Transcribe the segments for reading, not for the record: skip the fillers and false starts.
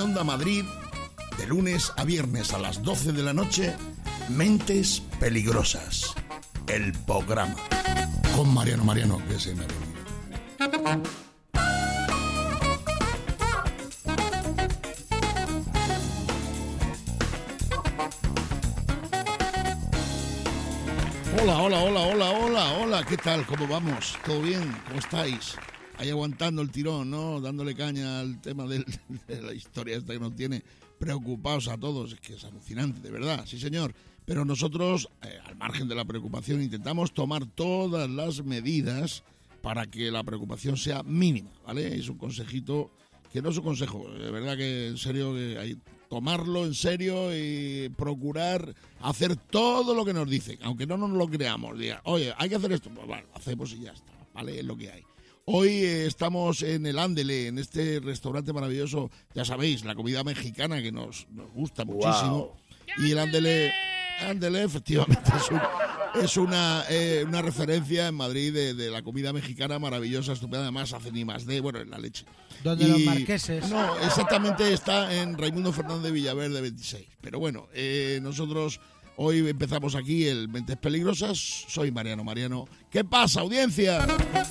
Onda Madrid, de lunes a viernes a las 12 de la noche, Mentes Peligrosas, el programa. Con Mariano, que se me ha venido. Hola, ¿qué tal? ¿Cómo vamos? ¿Todo bien? ¿Cómo estáis? Ahí aguantando el tirón, ¿no? Dándole caña al tema de la historia esta que nos tiene preocupados a todos. Es que es alucinante, de verdad, sí señor. Pero nosotros, al margen de la preocupación, intentamos tomar todas las medidas para que la preocupación sea mínima, ¿vale? Es un consejito que no es un consejo, de verdad que en serio que hay tomarlo en serio y procurar hacer todo lo que nos dicen, aunque no nos lo creamos. Diga, oye, hay que hacer esto, pues bueno, hacemos y ya está, ¿vale? Es lo que hay. Hoy estamos en el Ándele, en este restaurante maravilloso, ya sabéis, la comida mexicana que nos gusta muchísimo. Wow. Y el Ándele, efectivamente, es una referencia en Madrid de la comida mexicana maravillosa, estupenda, además hacen I+D, bueno, en la leche. ¿Donde los marqueses? No, exactamente está en Raimundo Fernández Villaverde 26. Pero bueno, nosotros hoy empezamos aquí el Mentes Peligrosas. Soy Mariano. ¿Qué pasa, audiencia?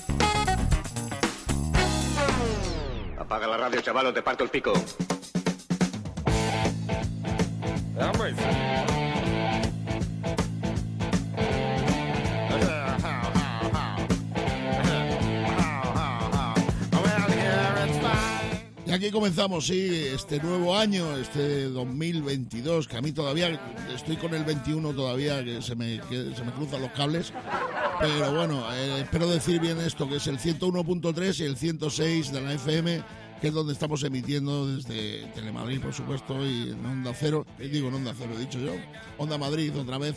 Apaga la radio, chaval, o te parto el pico. Y aquí comenzamos, sí, este nuevo año, este 2022, que a mí todavía, estoy con el 21 todavía, que se me cruzan los cables, pero bueno, espero decir bien esto, que es el 101.3 y el 106 de la FM, que es donde estamos emitiendo desde Telemadrid, por supuesto, y en Onda Cero, he dicho yo, Onda Madrid otra vez.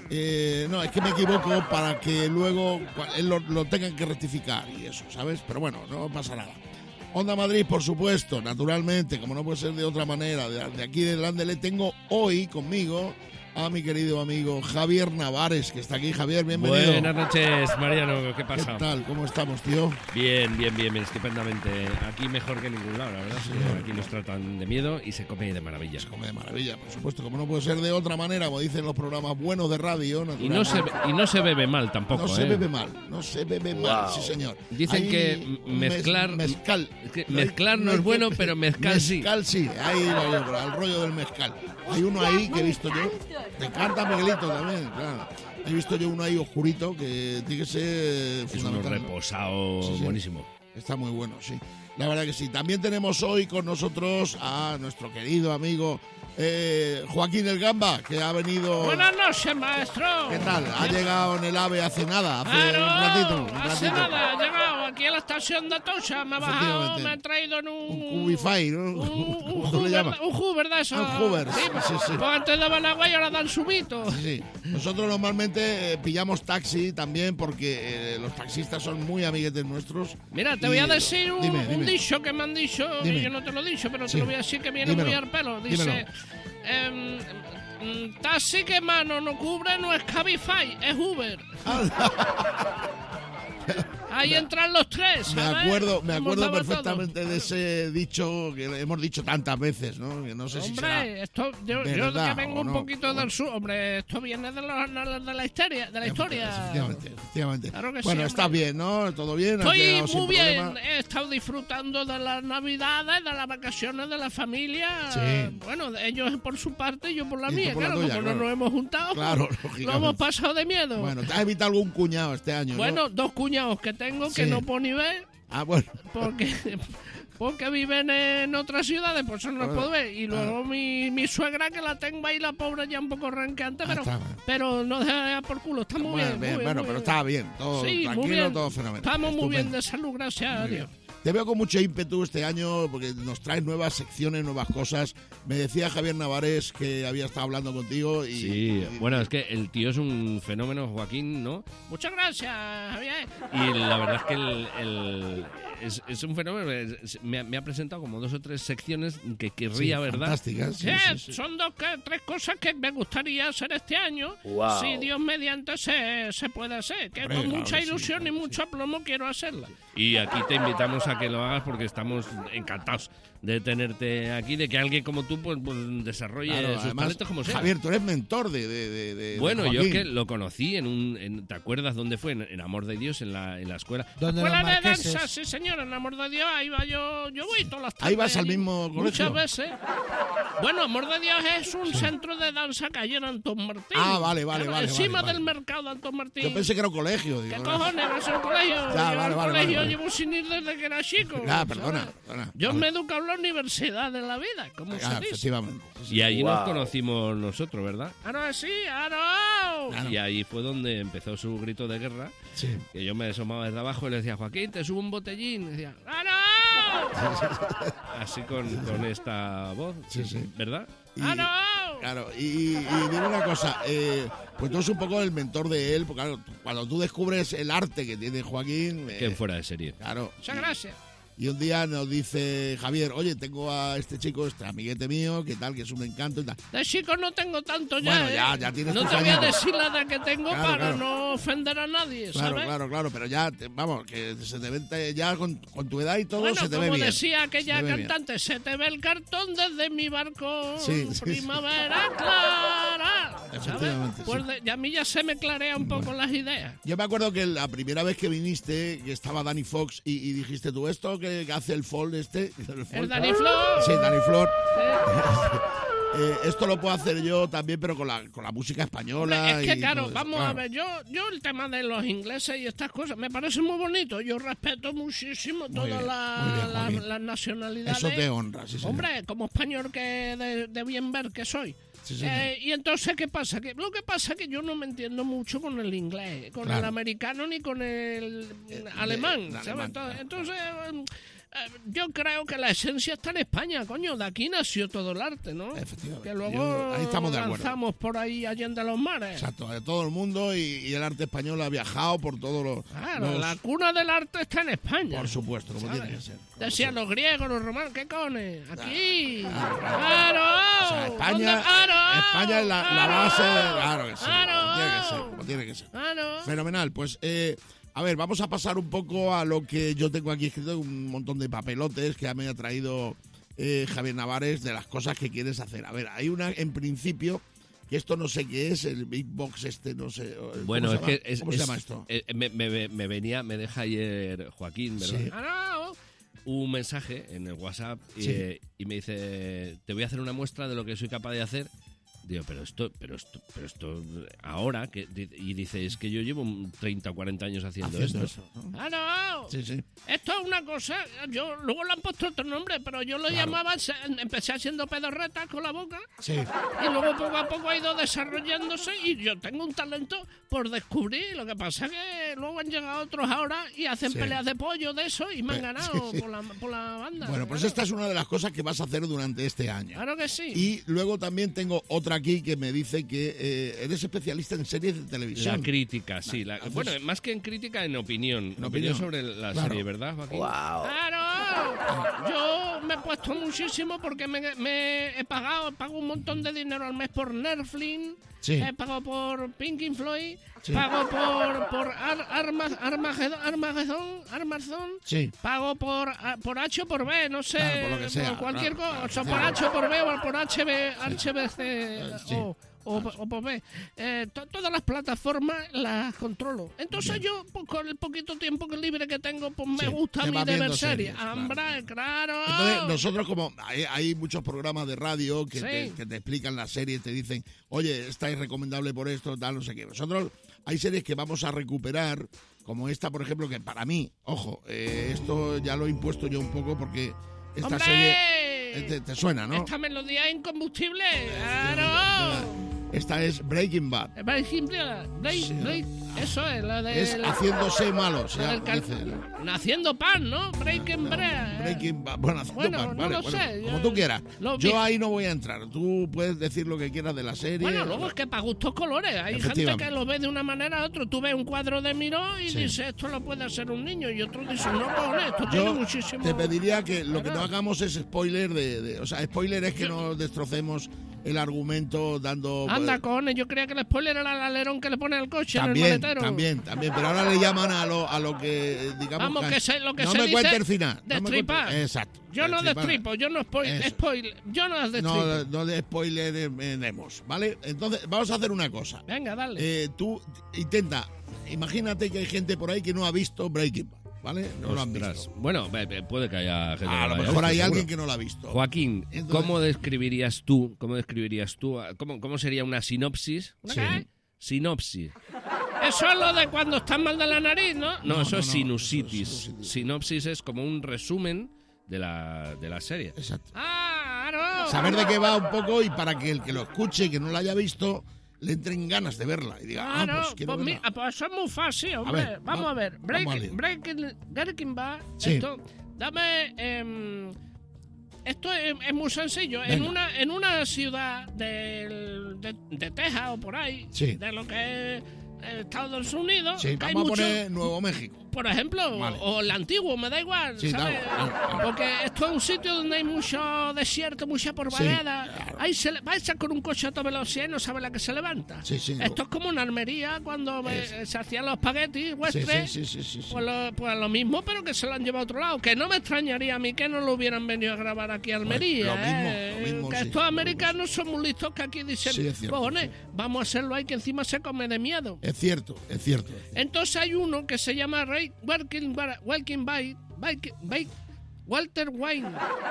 No, es que me equivoco para que luego lo tengan que rectificar y eso, ¿sabes? Pero bueno, no pasa nada. Onda Madrid, por supuesto, naturalmente, como no puede ser de otra manera, de aquí del Ándele, tengo hoy conmigo a mi querido amigo Javier Navares, que está aquí. Javier, bienvenido. Buenas noches, Mariano, ¿qué pasa? ¿Qué tal? ¿Cómo estamos, tío? Bien, estupendamente. Aquí mejor que en ningún lado, la verdad. Sí, aquí nos tratan de miedo y se come de maravilla. Se come de maravilla, por supuesto, como no puede ser de otra manera, como dicen los programas buenos de radio. Y no se bebe mal tampoco, No se bebe mal, wow. Sí señor. Dicen hay que mezclar... Mezclar no es bueno, pero mezcal sí. Mezcal sí, ahí va el rollo del mezcal. Hay uno ahí que he visto yo, te encanta Miguelito también, claro. He visto yo uno ahí oscurito que tiene que ser fundamental. Es uno reposado, sí. Buenísimo. Está muy bueno, sí. La verdad que sí. También tenemos hoy con nosotros a nuestro querido amigo Joaquín el Gamba, que ha venido... Buenas noches, maestro. ¿Qué tal? Ha llegado en el AVE hace nada, hace un ratito. Hace nada, ha llegado aquí a la estación de Atocha, me ha bajado, me ha traído en un Cubify, ¿no? Un Hoover de eso. Un Hoover, sí. Pues antes daban agua y ahora dan subito. Sí. Nosotros normalmente pillamos taxi también porque los taxistas son muy amiguetes nuestros. Mira, te voy a decir un dicho que me han dicho, y yo no te lo he dicho, pero te lo voy a decir que viene muy al pelo. Dice... taxi que mano no cubre no es Cabify, es Uber. Ahí entran los tres, ¿sabes? Me acuerdo perfectamente de ese dicho que hemos dicho tantas veces, ¿no? Que no sé si será esto, yo que vengo un poquito del sur, hombre, esto viene de la historia. Efectivamente. Claro que bueno, sí, estás bien, ¿no? ¿Todo bien? Estoy muy bien. Problema. He estado disfrutando de las navidades, de las vacaciones de la familia. Sí. Bueno, ellos por su parte y yo por la mía, por claro, tuya, como claro. no nos hemos juntado, claro, lo hemos pasado de miedo. Bueno, ¿te has evitado algún cuñado este año? Bueno, ¿no? 2 cuñados que tengo que no puedo ni ver. Ah, bueno. Porque viven en otras ciudades, por eso no los puedo ver. Y luego mi suegra, que la tengo ahí, la pobre ya un poco ranqueante, pero no deja por culo. Está muy bien. Pero está bien. Todo sí, tranquilo, muy bien. todo fenomenal. Estamos muy bien de salud, gracias a Dios. Te veo con mucho ímpetu este año porque nos traes nuevas secciones, nuevas cosas. Me decía Javier Navares que había estado hablando contigo y... Sí, bueno, es que el tío es un fenómeno, Joaquín, ¿no? Muchas gracias, Javier. Y la verdad es que es un fenómeno. Me ha presentado como 2 o 3 secciones que querría, ¿verdad? Fantásticas. Sí. Son 3 cosas que me gustaría hacer este año. Wow. Si Dios mediante se puede hacer. Que con mucha ilusión y mucho aplomo quiero hacerla. Y aquí te invitamos a que lo hagas porque estamos encantados de tenerte aquí, de que alguien como tú pues desarrolle sus además, talentos como sea. Javier, tú eres mentor de Bueno, Joaquín. yo es que lo conocí ¿te acuerdas dónde fue? En Amor de Dios, en la escuela. ¿Dónde los Escuela de marqueses? danza, sí señor, en Amor de Dios, ahí va yo voy todas las tardes. ¿Ahí vas al allí, mismo colegio? Muchas veces. Bueno, Amor de Dios es un centro de danza que hay en Antón Martín. Ah, vale. Encima vale. del mercado de Antón Martín. Yo pensé que era un colegio. Digo, ¿Qué ¿no? cojones? Va a ser un colegio. Ya, Yo vale, al vale, colegio vale. llevo sin ir desde que era chico. Ya, perdona. ¿sabes? perdona. Yo Vale. me he educado en la universidad de la vida, como se dice. Efectivamente. Sí, Y allí nos conocimos nosotros, ¿verdad? Ah, no, sí, Claro. Y ahí fue donde empezó su grito de guerra. sí. Que yo me asomaba desde abajo y le decía, Joaquín, te subo un botellín. Y decía, ¡ah, no! Así con esta voz, Sí. ¿verdad? Y- ¡Ah, no! Claro, y dime una cosa, pues tú eres un poco el mentor de él, porque claro, cuando tú descubres el arte que tiene Joaquín, Que fuera de serie. claro, Muchas gracias. y un día nos dice Javier, oye, tengo a este chico, este amiguete mío, que tal, que es un encanto y tal. De chicos no tengo tanto ya. Bueno, ya tienes No tus te voy a añitos. decir la edad que tengo Claro, para claro. no ofender a nadie, ¿sabes? Claro, pero ya, vamos, que se te ve ya con tu edad y todo, Bueno, se te ve como bien. decía aquella Se te ve bien. cantante, se te ve el cartón desde mi barco, Sí, sí, primavera clara. Efectivamente, Pues sí. y a mí ya se me clarea un poco las ideas. Yo me acuerdo que la primera vez que viniste, que estaba Danny Fox y dijiste tú esto que hace el folk este. El Dani Flor. Sí, Danny Flor. eh, Esto lo puedo hacer yo también, pero con la música española. Es que y claro, todo eso, vamos claro. a ver, yo el tema de los ingleses y estas cosas me parece muy bonito. Yo respeto muchísimo todas bien, las muy bien, Joaquín. las nacionalidades. Eso te honra, sí, señor. Hombre, como español que de bien ver que soy. Sí, señor. Y entonces, ¿qué pasa? Lo que pasa es que yo no me entiendo mucho con el inglés, con Claro. el americano ni con el alemán. el ¿sabes? alemán, Entonces, yo creo que la esencia está en España, coño. De aquí nació todo el arte, ¿no? Efectivamente. Que luego Ahí estamos de acuerdo. lanzamos por ahí allende los mares. Exacto, de todo el mundo y el arte español ha viajado por todos los... Claro, los- la cuna del arte está en España. Por supuesto, como ¿sabes? tiene que ser. como Decían siempre. los griegos, los romanos, ¿qué cones? Aquí. Claro. ¡Claro! O sea, España, ¡Claro! España es la base... Claro que sí, ¡Claro! como tiene que ser, como tiene que ser. ¡Claro! Fenomenal, pues a ver, vamos a pasar un poco a lo que yo tengo aquí escrito, un montón de papelotes que me ha traído Javier Navares de las cosas que quieres hacer. A ver, hay una en principio, que esto no sé qué es, el Big Box este, no sé. Bueno, es que ¿Cómo se llama esto? me deja ayer Joaquín, ¿verdad? Sí. ¡Claro! Un mensaje en el WhatsApp Sí. y me dice, te voy a hacer una muestra de lo que soy capaz de hacer. Digo, pero esto ahora, y dice, es que yo llevo 30 o 40 años haciendo esto. eso, ¿no? ¡Claro! Sí, sí. Esto es una cosa, yo luego le han puesto otro nombre, pero yo lo llamaba, empecé haciendo pedorretas con la boca Sí. y luego poco a poco ha ido desarrollándose y yo tengo un talento por descubrir. Lo que pasa es que luego han llegado otros ahora y hacen Sí. peleas de pollo de eso y me han ganado sí. por la banda. Bueno, pues esta es una de las cosas que vas a hacer durante este año. Claro que sí. Y luego también tengo otra aquí que me dice que eres especialista en series de televisión. La crítica, sí. Haces- Bueno, más que en crítica, en opinión. En opinión opinión. sobre la Claro. serie, ¿verdad, Joaquín? ¡Claro! Yo me he puesto muchísimo porque pago un montón de dinero al mes por Netflix, Sí. pago por Pink Floyd, Sí. pago por Amazon, Sí. pago por H o por B, no sé, Claro, por lo que sea, por cualquier claro, cosa, claro, por sí. H o por B o por HBC Sí. o por B. Todas las plataformas las controlo. Entonces yo, pues, con el poquito tiempo libre que tengo, pues me Sí, gusta a te mí vas de ver viendo series. series, claro. Hombre, claro. Entonces, nosotros como hay muchos programas de radio que, Sí. que te explican las series, te dicen, oye, esta es recomendable por esto, tal, no sé qué. Nosotros hay series que vamos a recuperar, como esta, por ejemplo, que para mí, ojo, esto ya lo he impuesto yo un poco porque esta ¡Hombre! serie te suena, ¿no? Esta melodía es incombustible. Claro. Esta es Breaking Bad. Eso es, la de... Es haciéndose malo, o la sea, del dice, Haciendo pan, ¿no? Breaking Bread. Breaking Bad. Bueno, haciendo Bueno, pan, no vale, lo bueno, sé, como yo- tú quieras. lo vi- Yo ahí no voy a entrar. Tú puedes decir lo que quieras de la serie. Bueno, luego es que para gustos colores. Hay gente Efectivamente. que lo ve de una manera a otra. Tú ves un cuadro de Miró y Sí. dices, esto lo puede hacer un niño. Y otro dice, no, cojones, esto tiene Yo muchísimo... te pediría que lo que no Claro. hagamos es spoiler o sea, spoiler es que Yo- no destrocemos el argumento dando... Anda, cojones, yo creía que el spoiler era el alerón que le pone al coche en el También, maletero. también, pero ahora le llaman a lo que, digamos... Vamos, lo que no se me dice cuente el final. destripar. Exacto. Yo no destripar. destripo, yo no spoil, yo no destripo. No de spoileremos, ¿vale? Entonces, vamos a hacer una cosa. Venga, dale. Tú imagínate que hay gente por ahí que no ha visto Breaking Bad, ¿vale? No lo han visto. Bueno, puede que haya gente que A no lo haya mejor visto, hay seguro. alguien que no lo ha visto. Joaquín, Entonces- ¿cómo describirías tú, cómo sería una sinopsis? ¿Una Sí. qué? Sinopsis. Eso es lo de cuando estás mal de la nariz, ¿no? No, eso es no, sinusitis. eso es sinusitis. Sinopsis es como un resumen de la serie. Exacto. Ah, claro. Saber de qué va un poco y para que el que lo escuche y que no lo haya visto le entren ganas de verla y diga, Claro, pues quiero pues, verla. pues eso es muy fácil, hombre. ver, vamos a ver. vamos al lío. Breaking Bad. Sí. Esto, dame. Esto es muy sencillo. Venga. En una ciudad de Texas o por ahí, Sí. de lo que es Estados Unidos, Sí, hay vamos a mucho, poner Nuevo México. por ejemplo, Vale. o el antiguo, me da igual, Sí, ¿sabes? claro. Porque esto es un sitio donde hay mucho desierto, mucha porvareda. claro. Ahí vais a con un coche a toda velocidad y no sabe la que se levanta. Sí, sí. Esto es como una armería cuando se hacían los espaguetis western. Sí. Pues lo mismo, pero que se lo han llevado a otro lado. Que no me extrañaría a mí que no lo hubieran venido a grabar aquí a Lo Almería. mismo, que sí, estos lo americanos son muy listos que aquí dicen, Sí, es cierto, cojones, sí. vamos a hacerlo ahí que encima se come de miedo. Es cierto. Entonces hay uno que se llama Walking by Walter White.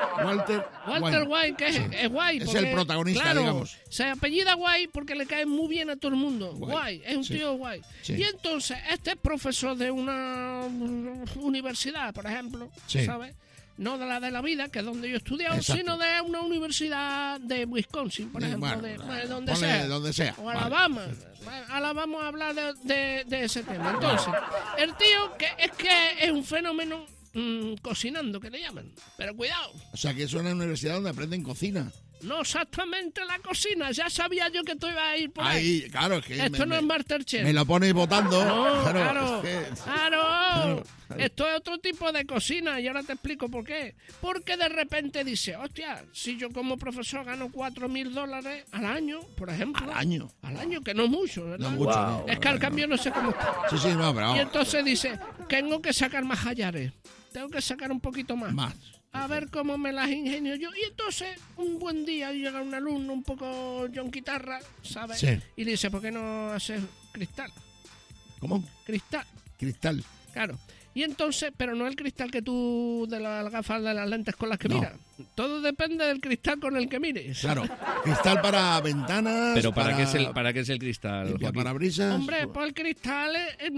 Walter White, que es White. Es el protagonista, claro, digamos. Se apellida White porque le cae muy bien a todo el mundo. White, es un sí. tío White. Sí. Y entonces, este es profesor de una universidad, por ejemplo, Sí. ¿sabes? No de la vida, que es donde yo he estudiado, Exacto. sino de una universidad de Wisconsin, por ejemplo, Bueno, de donde ponle sea. donde sea. O Vale. Alabama. Bueno, ahora vamos a hablar de ese tema. Entonces, el tío que es un fenómeno cocinando, que le llaman. Pero cuidado, O sea, que es una universidad donde aprenden cocina. no exactamente la cocina. Ya sabía yo que tú ibas a ir por ahí. Ahí, claro, es que Esto no es Masterchef. me lo pones votando. No, claro. claro, es que- claro. claro. Esto es otro tipo de cocina y ahora te explico por qué. Porque de repente dice, hostia, si yo como profesor gano $4,000 al año, por ejemplo. Al año. Que no es mucho, ¿verdad? No mucho, no. Es que al cambio no sé cómo está. Sí, no, pero Y vamos. entonces dice, tengo que sacar más hallares. Tengo que sacar un poquito más. Más. A ver cómo me las ingenio yo. Y entonces, un buen día llega un alumno un poco John Guitarra, ¿sabes? Sí. Y le dice, ¿por qué no haces cristal? ¿Cómo? Cristal. Claro. Y entonces, pero no el cristal que tú de las gafas de las lentes con las que No. miras. Todo depende del cristal con el que mires. Claro. Cristal para ventanas. Pero ¿para qué es el cristal, Joaquín? parabrisas. Hombre, pues el cristal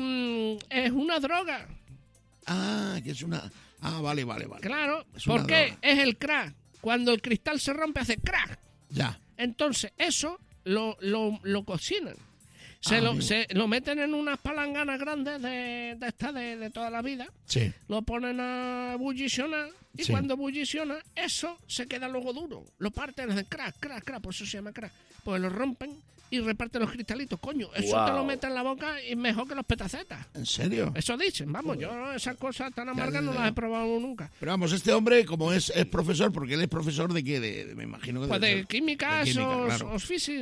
es una droga. Ah, que es una. Ah, vale. Claro. Es una Porque droga. es el crack. Cuando el cristal se rompe, hace crack. Ya. Entonces, eso lo cocinan. Bien. Se lo meten en unas palanganas grandes de toda la vida, Sí. lo ponen a bullicionar y Sí. cuando bulliciona, eso se queda luego duro. Lo parten, hacen crack, por eso se llama crack. Pues lo rompen y reparten los cristalitos, coño. Eso te lo meten en la boca y mejor que los petacetas. ¿En serio? Eso dicen, vamos, yo esas cosas tan amargas ya, no ya. las he probado nunca. Pero vamos, este hombre, como es profesor, porque él es profesor de qué? Me imagino que Pues de químicas de química, o claro.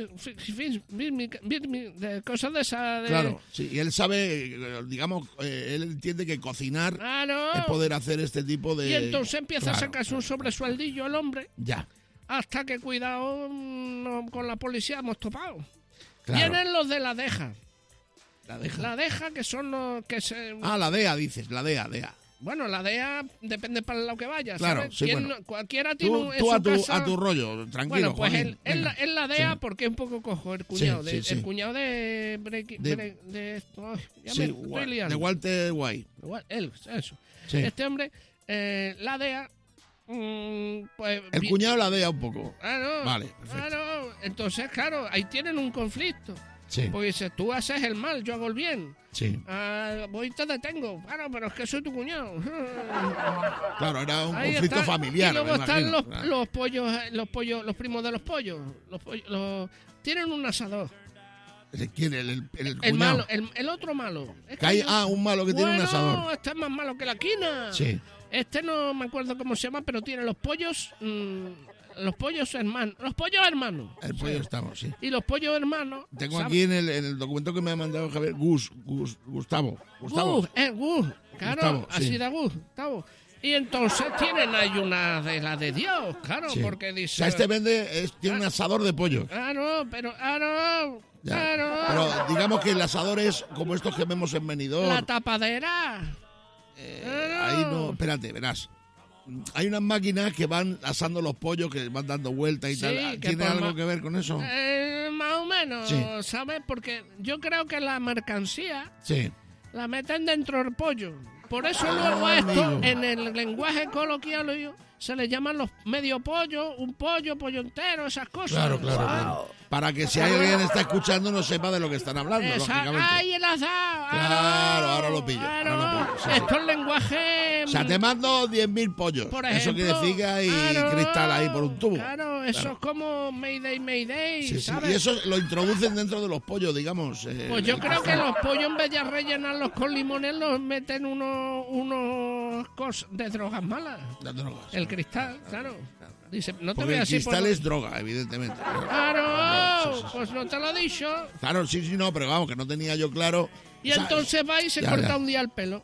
de cosas de esas. Claro, sí, y él sabe, digamos, él entiende que cocinar Claro. es poder hacer este tipo de... Y entonces empieza a Claro, sacarse un sobresueldillo el hombre, Ya, hasta que, cuidado, con la policía hemos topado. claro. Vienen los de la DEJA. La deja. La DEJA, que son los que se... Ah, la DEA, dices, la DEA. Bueno, la DEA depende para lo que vayas. Claro, ¿sabes? sí, bueno. Cualquiera tiene Tú en su casa... a tu rollo, tranquilo, Bueno, pues Joaquín, él venga. la DEA Sí. porque es un poco cojo, el cuñado. Sí, sí. El cuñado de... ya me estoy liando. De Walter White. Igual, él, eso. Sí. Este hombre, la DEA, pues... El cuñado la DEA un poco. Claro, Vale, perfecto. claro. Entonces, claro, ahí tienen un conflicto. Sí, Porque dices, tú haces el mal, yo hago el bien. sí. Voy y te detengo. Claro, pero es que soy tu cuñado. Claro, era un Ahí conflicto está. familiar. Y luego me están imagino, claro. los pollos, los primos de los pollos. Tienen un asador. ¿Quién? El El cuñado. malo, el otro malo. Es Que hay- yo- un malo que tiene un Bueno, asador. este es más malo que la quina. Sí. Este no me acuerdo cómo se llama, pero tiene los pollos. los pollos hermanos. El pollo estamos, sí. Y los pollos hermanos... Tengo aquí en el documento que me ha mandado Javier, Gustavo. Gus, claro, Gustavo, así sí. de Gustavo. Y entonces tienen ahí una de la de Dios, claro, Sí. porque O dice... sea, tiene un asador de pollo. Ya. Claro. Pero digamos que el asador es como estos que vemos en Benidorm. La tapadera. Ahí no, espérate, verás. Hay unas máquinas que van asando los pollos, que van dando vueltas y Sí, tal. que ¿Tiene por algo ma- que ver con eso? Más o menos, Sí. ¿sabes? Porque yo creo que la mercancía Sí. la meten dentro del pollo. Por eso luego a esto, amigo. en el lenguaje coloquial, se le llaman los medio pollo, un pollo entero, esas cosas. Claro. Para que si alguien está escuchando no sepa de lo que están hablando, lógicamente. ¡Ay, el asado! Claro, ahora lo pillo. Claro. ahora lo pillo, sí, sí. Esto es lenguaje... O sea, te mando 10.000 pollos. Por Eso ejemplo, quiere decir que hay claro, cristal ahí por un tubo. Claro, eso es como Mayday, Sí, sí. ¿sabes? Y eso lo introducen dentro de los pollos, digamos. Pues yo creo que los pollos, en vez de rellenarlos con limones, los meten unos cosas de drogas malas. Las drogas. El cristal, claro. Dice, no te Porque voy a el decir... cristal es droga, evidentemente. ¡Claro! Sí. Pues no te lo he dicho. Claro, sí, no, pero vamos, que no tenía yo claro. Y O sea, entonces va y se ya, corta ya. un día el pelo.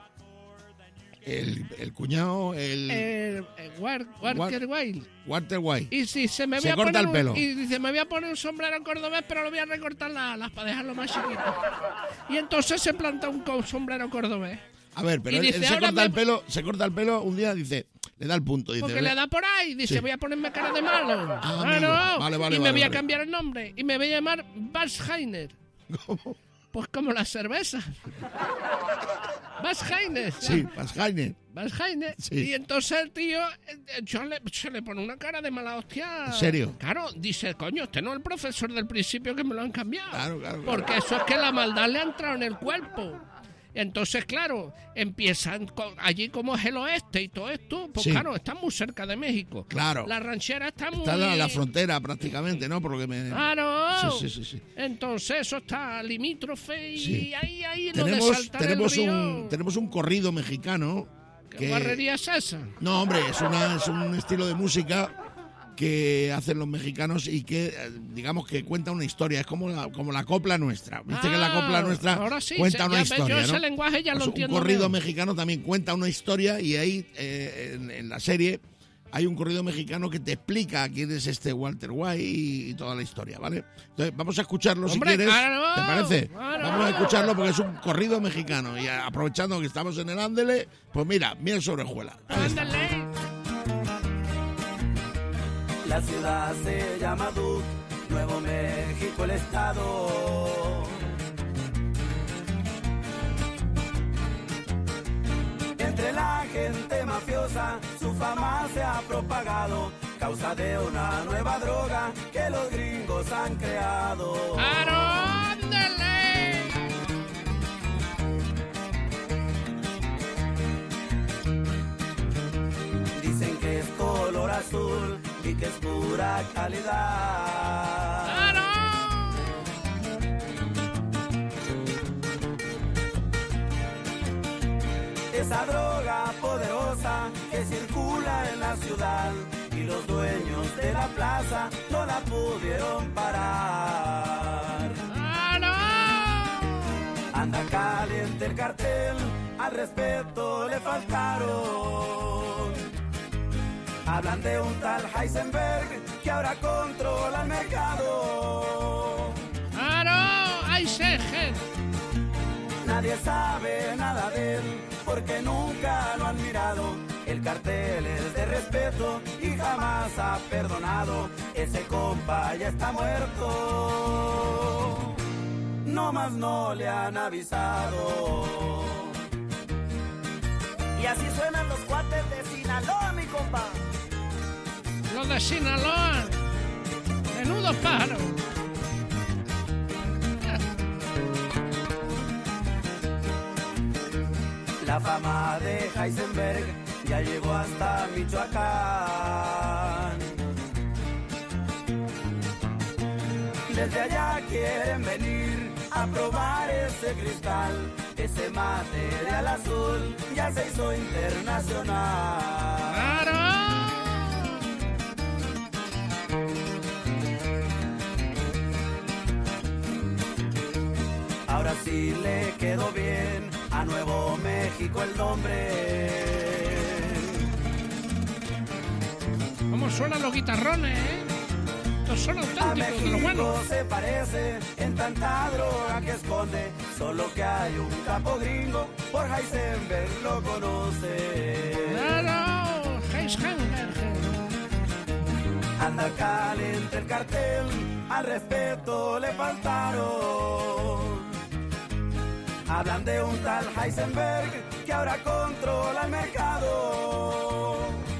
El cuñado, Walter Wild. Walter White. Y si se me Se voy a corta poner el pelo. Y dice, me voy a poner un sombrero cordobés, pero lo voy a recortar las para dejarlo más chiquito. Y entonces se planta un sombrero cordobés. A ver, pero Y él dice, se ahora corta el pelo, un día dice, le da el punto, dice. Porque le da por ahí, dice, Sí. voy a ponerme cara de malo. amigo. Vale, y me voy a vale. cambiar el nombre. Y me voy a llamar Bashheiner. ¿Cómo? Pues como la cerveza. Bashheiner. Sí, Pasjaine. Bashheiner. Sí. Y entonces el tío se le pone una cara de mala hostia. ¿En serio? Claro, dice, coño, este no es el profesor del principio que me lo han cambiado. Claro. Porque eso es que la maldad le ha entrado en el cuerpo. Entonces, claro, empiezan allí como es el oeste y todo esto, pues Sí. claro, están muy cerca de México. Claro. La ranchera está muy... Está en la frontera prácticamente, ¿no? Porque me... ¡Claro! Sí. Entonces eso está limítrofe y Sí. ahí lo de saltar el río. tenemos un corrido mexicano. ¿Qué guarrería es esa? No, hombre, es un estilo de música que hacen los mexicanos y que, digamos, que cuenta una historia. Es como la copla nuestra. Viste que la copla nuestra ahora sí, cuenta ya una ves, historia, yo ¿no? ese lenguaje ya lo Pues entiendo un corrido bien. mexicano también cuenta una historia y ahí, en la serie, hay un corrido mexicano que te explica quién es este Walter White y toda la historia, ¿vale? Entonces, vamos a escucharlo Hombre, si quieres. claro, ¿Te parece? claro. Vamos a escucharlo porque es un corrido mexicano y aprovechando que estamos en el Ándele, pues mira sobre Juela. Ándale. La ciudad se llama Duke, Nuevo México el estado. Entre la gente mafiosa su fama se ha propagado, causa de una nueva droga que los gringos han creado. ¡Claro! ¡Ándale! Dicen que es color azul y que es pura calidad. ¡Claro! Esa droga poderosa que circula en la ciudad y los dueños de la plaza no la pudieron parar. ¡Claro! Anda caliente el cartel, al respeto le faltaron. Hablan de un tal Heisenberg que ahora controla el mercado. ¡Claro! ¡Ay, Sergio! Nadie sabe nada de él porque nunca lo han mirado. El cartel es de respeto y jamás ha perdonado. Ese compa ya está muerto, no más no le han avisado. Y así suenan los cuates de Sinaloa, mi compa. Los de Sinaloa. Menudo pájaro. La fama de Heisenberg ya llegó hasta Michoacán. Desde allá quieren venir a probar ese cristal. Ese material azul ya se hizo internacional. ¡Claro! Ahora sí le quedó bien a Nuevo México el nombre. ¿Cómo suenan los guitarrones, Estos son A auténticos, de lo México bueno. se parece en tanta droga que esconde, solo que hay un capo gringo, por Heisenberg lo conoce. Claro, Heisenberg. Anda caliente el cartel, al respeto le faltaron. Hablan de un tal Heisenberg que ahora controla el mercado.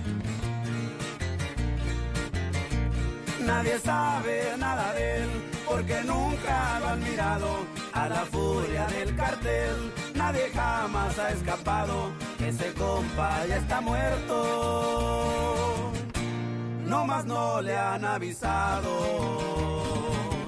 Nadie sabe nada de él porque nunca lo han mirado. A la furia del cartel nadie jamás ha escapado. Ese compa ya está muerto, no más no le han avisado.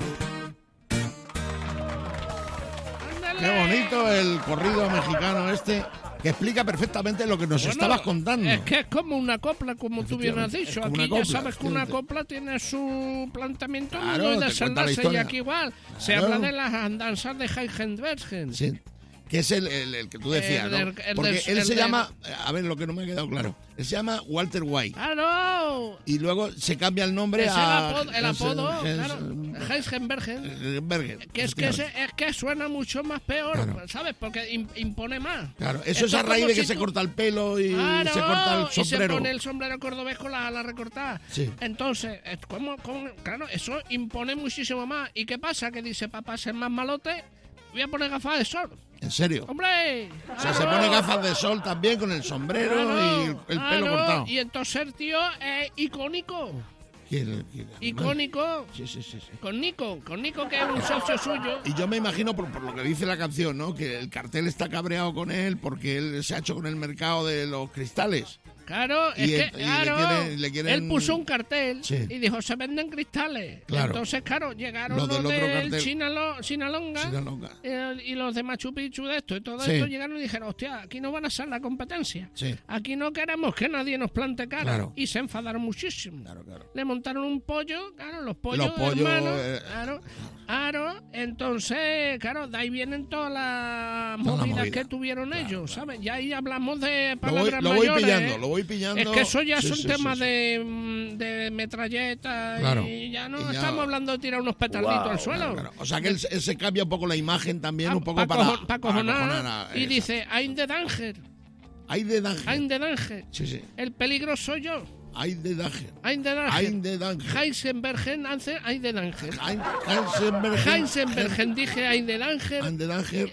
Qué bonito el corrido mexicano este, que explica perfectamente lo que nos estabas contando. Es que es como una copla, como tú bien has dicho. Es como Aquí una ya copla, sabes que una copla tiene su planteamiento Claro, y te cuenta la desenlace, y historia. aquí igual. Se Claro. habla de las andanzas de Heisenberg. Sí, que es el que tú decías, ¿no? Porque él se llama, a ver, lo que no me ha quedado claro, él se llama Walter White. ¡Claro! Y luego se cambia el nombre Es a... el apodo, claro. Heisenberg. Que es que suena mucho más peor, Claro. ¿sabes? Porque impone más. Claro, eso Esto es a raíz como de que si se tú- corta el pelo y Claro, se corta el y se sombrero. pone el sombrero cordobés con la ala recortada. Sí. Entonces, claro, eso impone muchísimo más. ¿Y qué pasa? Que dice, papá, ser más malote, voy a poner gafas de sol. ¿En serio? ¡Hombre! O sea, se pone gafas de sol también con el sombrero y el pelo cortado. Y entonces el tío es icónico. ¿Quién? Icónico. Sí. Con Nico, que es un socio suyo. Y yo me imagino, por lo que dice la canción, ¿no? Que el cartel está cabreado con él porque él se ha hecho con el mercado de los cristales. Claro, Y es que le claro, le quieren- él puso un cartel Sí. y dijo, se venden cristales. Claro. Entonces, claro, llegaron Los los del otro del cartel. Sinalonga Sinalonga. y los de Machu Picchu de esto y todo Sí. esto llegaron y dijeron, hostia, aquí no van a ser la competencia. Sí. Aquí no queremos que nadie nos plante cara. Claro. Y se enfadaron muchísimo. Claro. Le montaron un pollo, claro, los pollos, Los pollos, hermanos, claro. claro. Entonces, claro, de ahí vienen todas las Toda la movidas movida. que tuvieron ellos, ¿sabes? Ya ahí hablamos de Lo voy, palabras lo voy mayores. pillando, lo voy pillando. Es que eso ya Sí, es un sí, tema sí, sí. de metralleta Claro. y ya no Y ya- estamos hablando de tirar unos petarditos al suelo. Claro. O sea que él se cambia un poco la imagen también, un poco Pa' para acojonar. a- Y eso. dice, Ein de Danger, Hay de Danger. Ein de Danger, Sí. el peligro soy yo. Hay de Danger. Ein de Danger. Ein de Danger. Heisenbergen, Ein de Danger. Heisenberg. Heisenbergen, dije Ein de Danger. Ein de Danger.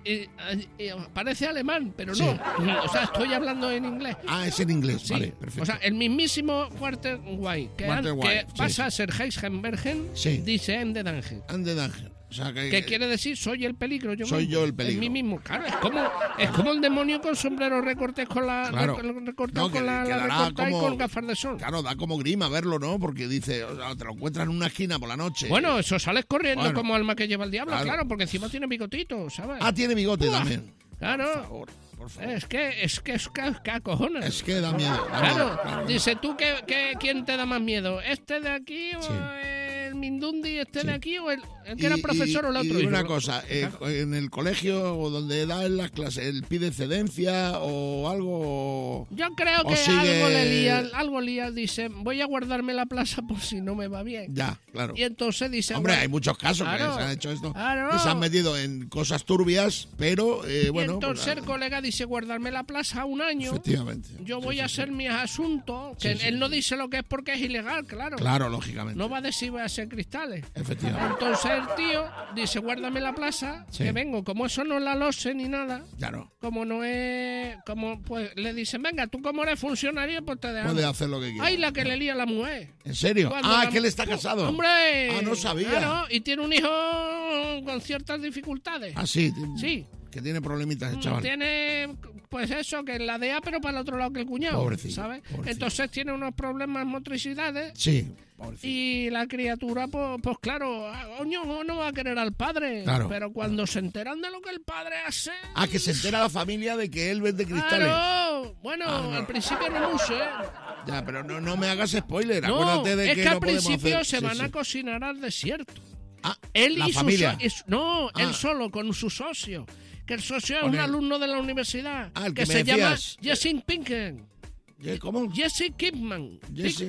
Parece alemán, pero Sí. no. O sea, estoy hablando en inglés. Ah, es en inglés, Sí. vale, perfecto. O sea, el mismísimo Walter White, que Walter White, que sí. pasa a ser Heisenbergen, Sí. dice Ein de Danger. Ein de Danger. O sea que... ¿Qué quiere decir? Soy el peligro. Soy yo el peligro. En mí mismo. Claro, es como el demonio con sombrero recortes con la Claro. recortado No, con la dará recortada y como- con gafas de sol. Claro, da como grima verlo, ¿no? Porque dice, o sea, te lo encuentras en una esquina por la noche. Bueno, eso sales corriendo Bueno. como alma que lleva el diablo, Claro. claro, porque encima tiene bigotito, ¿sabes? Ah, tiene bigote Buah. también. Claro. Por favor. Es que acojona. Es que da miedo. da Claro, miedo. dice tú ¿quién te da más miedo? ¿Este de aquí o Sí. el Mindundi, este Sí. de aquí o el que era profesor o el y otro? dime Y una yo, cosa, en el colegio o donde da en las clases, ¿él pide excedencia o algo? Yo creo o que sigue- algo lía, dice, voy a guardarme la plaza por si no me va bien. Ya, claro. Y entonces dice, Hombre, bueno, hay muchos casos claro, que se han hecho esto, claro. que se han metido en cosas turbias, pero y bueno. entonces pues, el colega dice, guardarme la plaza un año. efectivamente. Yo voy a hacer mis asuntos, que Sí, él sí, no sí. dice lo que es porque es ilegal, claro. Claro, lógicamente. No va a decir voy a hacer cristales. Efectivamente. Entonces el tío dice, guárdame la plaza, Sí. que vengo. Como eso no es la LOSE ni nada, Claro. como no es... como pues le dicen, venga, tú como eres funcionario, pues te dejamos. Puede hacer lo que quiera. Ay, la que le lía a la mujer. ¿En serio? Cuando Ah, la- que él está casado. ¡Hombre! Ah, no sabía. Claro, y tiene un hijo con ciertas dificultades. Ah, sí. Sí. Que tiene problemitas el chaval. Tiene, pues eso, que la DEA, pero para el otro lado que el cuñado. Pobrecillo, ¿sabes? pobrecillo. Entonces tiene unos problemas motricidades. Sí, pobrecito. Y la criatura, pues claro, coño, no va a querer al padre. Claro. Pero cuando se enteran de lo que el padre hace... Ah, que se entera la familia de que él vende cristales. Claro. Bueno, Ah, no. al principio no mucho, ¿eh? Ya, pero no me hagas spoiler. No, Acuérdate de es que no al podemos principio hacer... se van sí. a cocinar al desierto. Ah, Él la y familia. él solo, con su socio. Que el socio es Con un él. alumno de la universidad. Ah, el que que me se llama decías. Jesse Pinkman. ¿Cómo? Jesse Pinkman. Jesse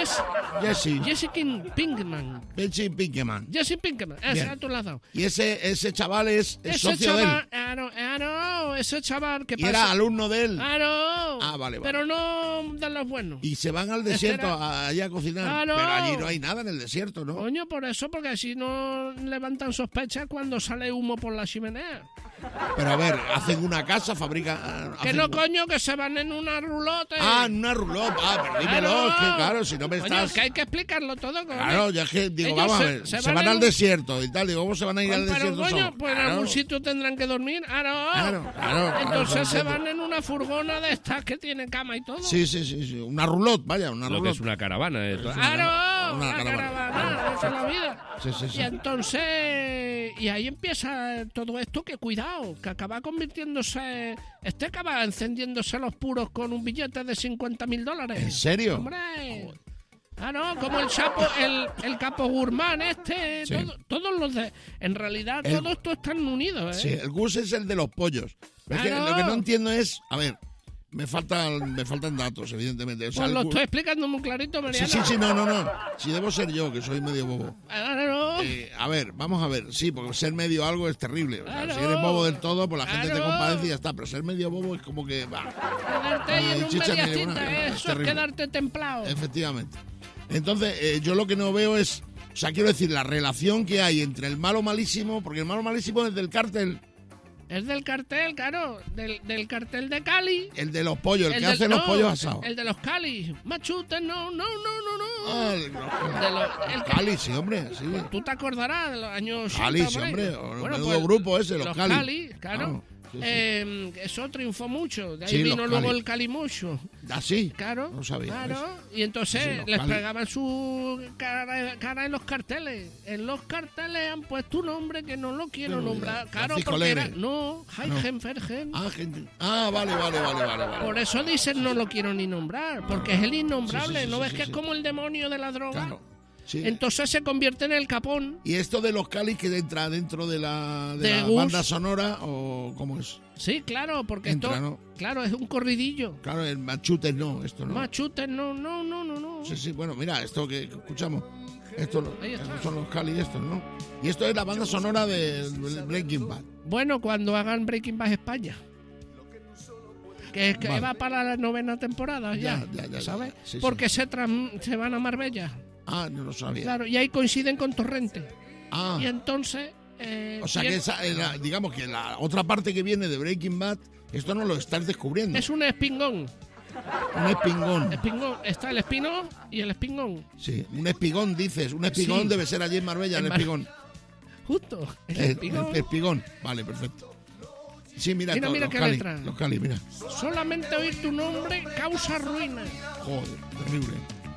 Jesse Pinkman. Pinkman. Jesse Pinkman. Ese Bien. a tu lado. Y ese chaval es Ese socio de él. chaval, ese chaval que Y era alumno de él. Vale. vale. Pero no de los buenos. Y se van al desierto allá a cocinar. Claro. Pero allí no hay nada en el desierto, ¿no? Coño, por eso, porque así no levantan sospechas cuando sale humo por la chimenea. Pero a ver, hacen una casa, fabrican... Que no, coño, que se van en una roulotte. En una roulotte. Pero dímelo, Claro. es que claro, si no me Coño, estás... es que hay que explicarlo todo. Coño. Claro, ya es que, digo, Ellos vamos a ver, se van en al un- desierto y tal, digo, ¿cómo se van a ir al Pero, desierto coño, solos? pues en Claro. algún sitio tendrán que dormir. Claro. Entonces se entiendo. van en una furgona de estas que tiene cama y todo. Sí. Una roulotte, vaya, una Lo que roulotte. es una caravana. ¡Claro! Una Una caravana. caravana, esa es la vida. Sí. Y entonces, y ahí empieza todo esto, que cuidado, que acaba convirtiéndose, acaba encendiéndose los puros con un billete de $50,000. ¿En serio? Hombre. Como el sapo, el capo Gurmán Sí. todos los de... En realidad, El- todos estos están unidos, ¿eh? Sí, el Gus es el de los pollos. Pero es que Claro. lo que no entiendo es, a ver, me faltan datos, evidentemente. O sea, Pues el lo Gus- estoy explicando muy clarito, Mariano. Sí, no. Si debo ser yo, que soy medio bobo. Claro. A ver, vamos a ver. Sí, porque ser medio algo es terrible. O sea, Claro. si eres bobo del todo, pues la gente te Claro. compadece y ya está. Pero ser medio bobo es como que... Quedarte ahí en un chicha ni medias ninguna, tintas, es eso es terrible. quedarte templado. Efectivamente. Entonces, yo lo que no veo es... O sea, quiero decir, la relación que hay entre el malo malísimo, porque el malo malísimo es del cártel, Es del cartel, claro, del cartel de Cali. el de los pollos, el que del- hace los no, pollos asados. El de los Cali. Machutes, no. El Cali, sí, hombre, sí. Tú te acordarás de los años 80, Cali, sí, por ahí. hombre. Menudo grupo ese, los Cali. Claro. Sí. Eso triunfó mucho. De ahí Sí, vino los luego Cali. el Calimucho. ¿Ah, sí? Claro. No sabía. Claro. ¿ves? Y entonces Sí, los les Cali. pegaban su cara en los carteles. En los carteles han puesto un nombre que no lo quiero No, nombrar. Claro, Francisco porque era... Alegre. No, Heigenfergen. Vale. Por eso dicen no lo quiero ni nombrar, porque es el innombrable. Sí, ¿No ves que es sí. como el demonio de la droga? Claro. Sí. Entonces se convierte en el capón. ¿Y esto de los Cali que entra dentro de la Gus. banda sonora o cómo es? Sí, claro, porque Entra, esto, ¿no? claro, es un corridillo. Claro, el machutes no, esto no. Machutes, no. Sí, bueno, mira, esto que escuchamos. Estos Ahí está. son los Cali estos, ¿no? Y esto es la banda sonora de Breaking Bad. Bueno, cuando hagan Breaking Bad España. Que Vale. va para la 9ª temporada ya, Ya, ¿sabes? sí. Porque se van a Marbella. No lo sabía. Claro, y ahí coinciden con Torrente. Ah, Y entonces... o sea que digamos que la otra parte que viene de Breaking Bad, esto no lo estás descubriendo. es un espingón. Un espingón. Espingón. Está el espino y el espingón. Sí, un espigón dices. Un espigón Sí. debe ser allí en Marbella, En el espigón. Justo. El El espingón. espigón. Vale, perfecto. Sí, mira, Mira, todo, mira los qué Cali, letra. los Cali, mira. Solamente oír tu nombre causa ruina. Joder, terrible.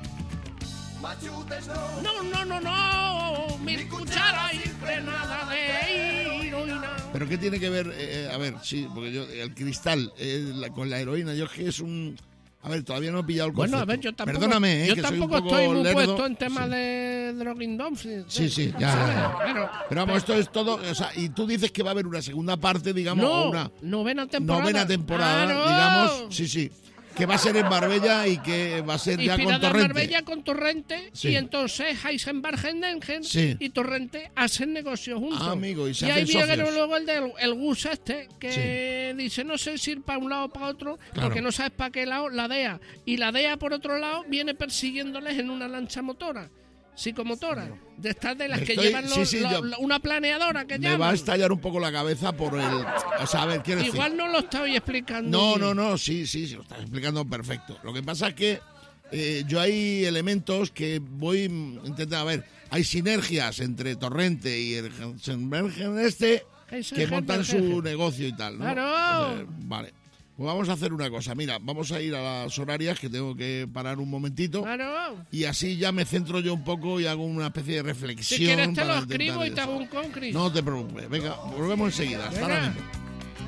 No. 1000 cucharas impregnadas de heroína. Pero ¿qué tiene que ver? A ver, sí, porque yo, el cristal con la heroína, yo es que es un... A ver, todavía no he pillado el concepto. Bueno, a ver, yo tampoco, Perdóname, yo que soy un tampoco poco estoy muy lerdo. puesto en temas Sí. de droguindom. Sí, ya. Pero Vamos, esto es todo... O sea, y tú dices que va a haber una segunda parte, digamos, o no, una novena temporada. novena temporada, Claro. digamos. Sí. Que va a ser en Marbella y que va a ser ya con Inspirada en Torrente. Marbella con Torrente. Sí. Y entonces Heisenberg Sí. y Torrente hacen negocios juntos. Amigo, y se ahí hacen viene socios. luego el Gus que dice no sé si ir para un lado o para otro, Claro. porque no sabes para qué lado, la DEA. Y la DEA, por otro lado, viene persiguiéndoles en una lancha motora, psicomotora, de estas de las que Estoy- llevan yo- una planeadora que Me va a llaman. estallar un poco la cabeza por el... O sea, a ver, quiero decir... Igual no lo estoy explicando. bien. No, sí, lo estás explicando perfecto. Lo que pasa es que yo hay elementos que voy intentando... A ver, hay sinergias entre Torrente y el Heisenberg que montan su negocio y tal, ¿no? Claro. Entonces, vale. Pues vamos a hacer una cosa. Mira, vamos a ir a las horarias, que tengo que parar un momentito. Claro. Y así ya me centro yo un poco y hago una especie de reflexión. Si quieres te para lo intentar escribo y te eso. hago un concris. No te preocupes. Venga, volvemos enseguida. Hasta Venga. ahora mismo.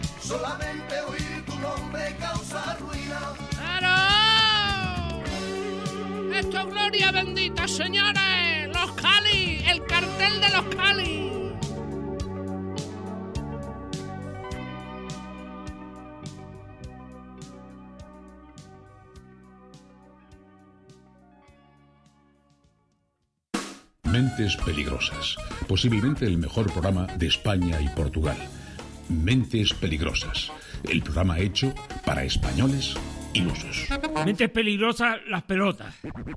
Solamente oír tu nombre causa ruina. ¡Claro! Cristo, gloria bendita, señores. Los Cali, el cartel de los Cali. Mentes Peligrosas, posiblemente el mejor programa de España y Portugal. Mentes Peligrosas, el programa hecho para españoles ilusos. Mentes Peligrosas, las pelotas.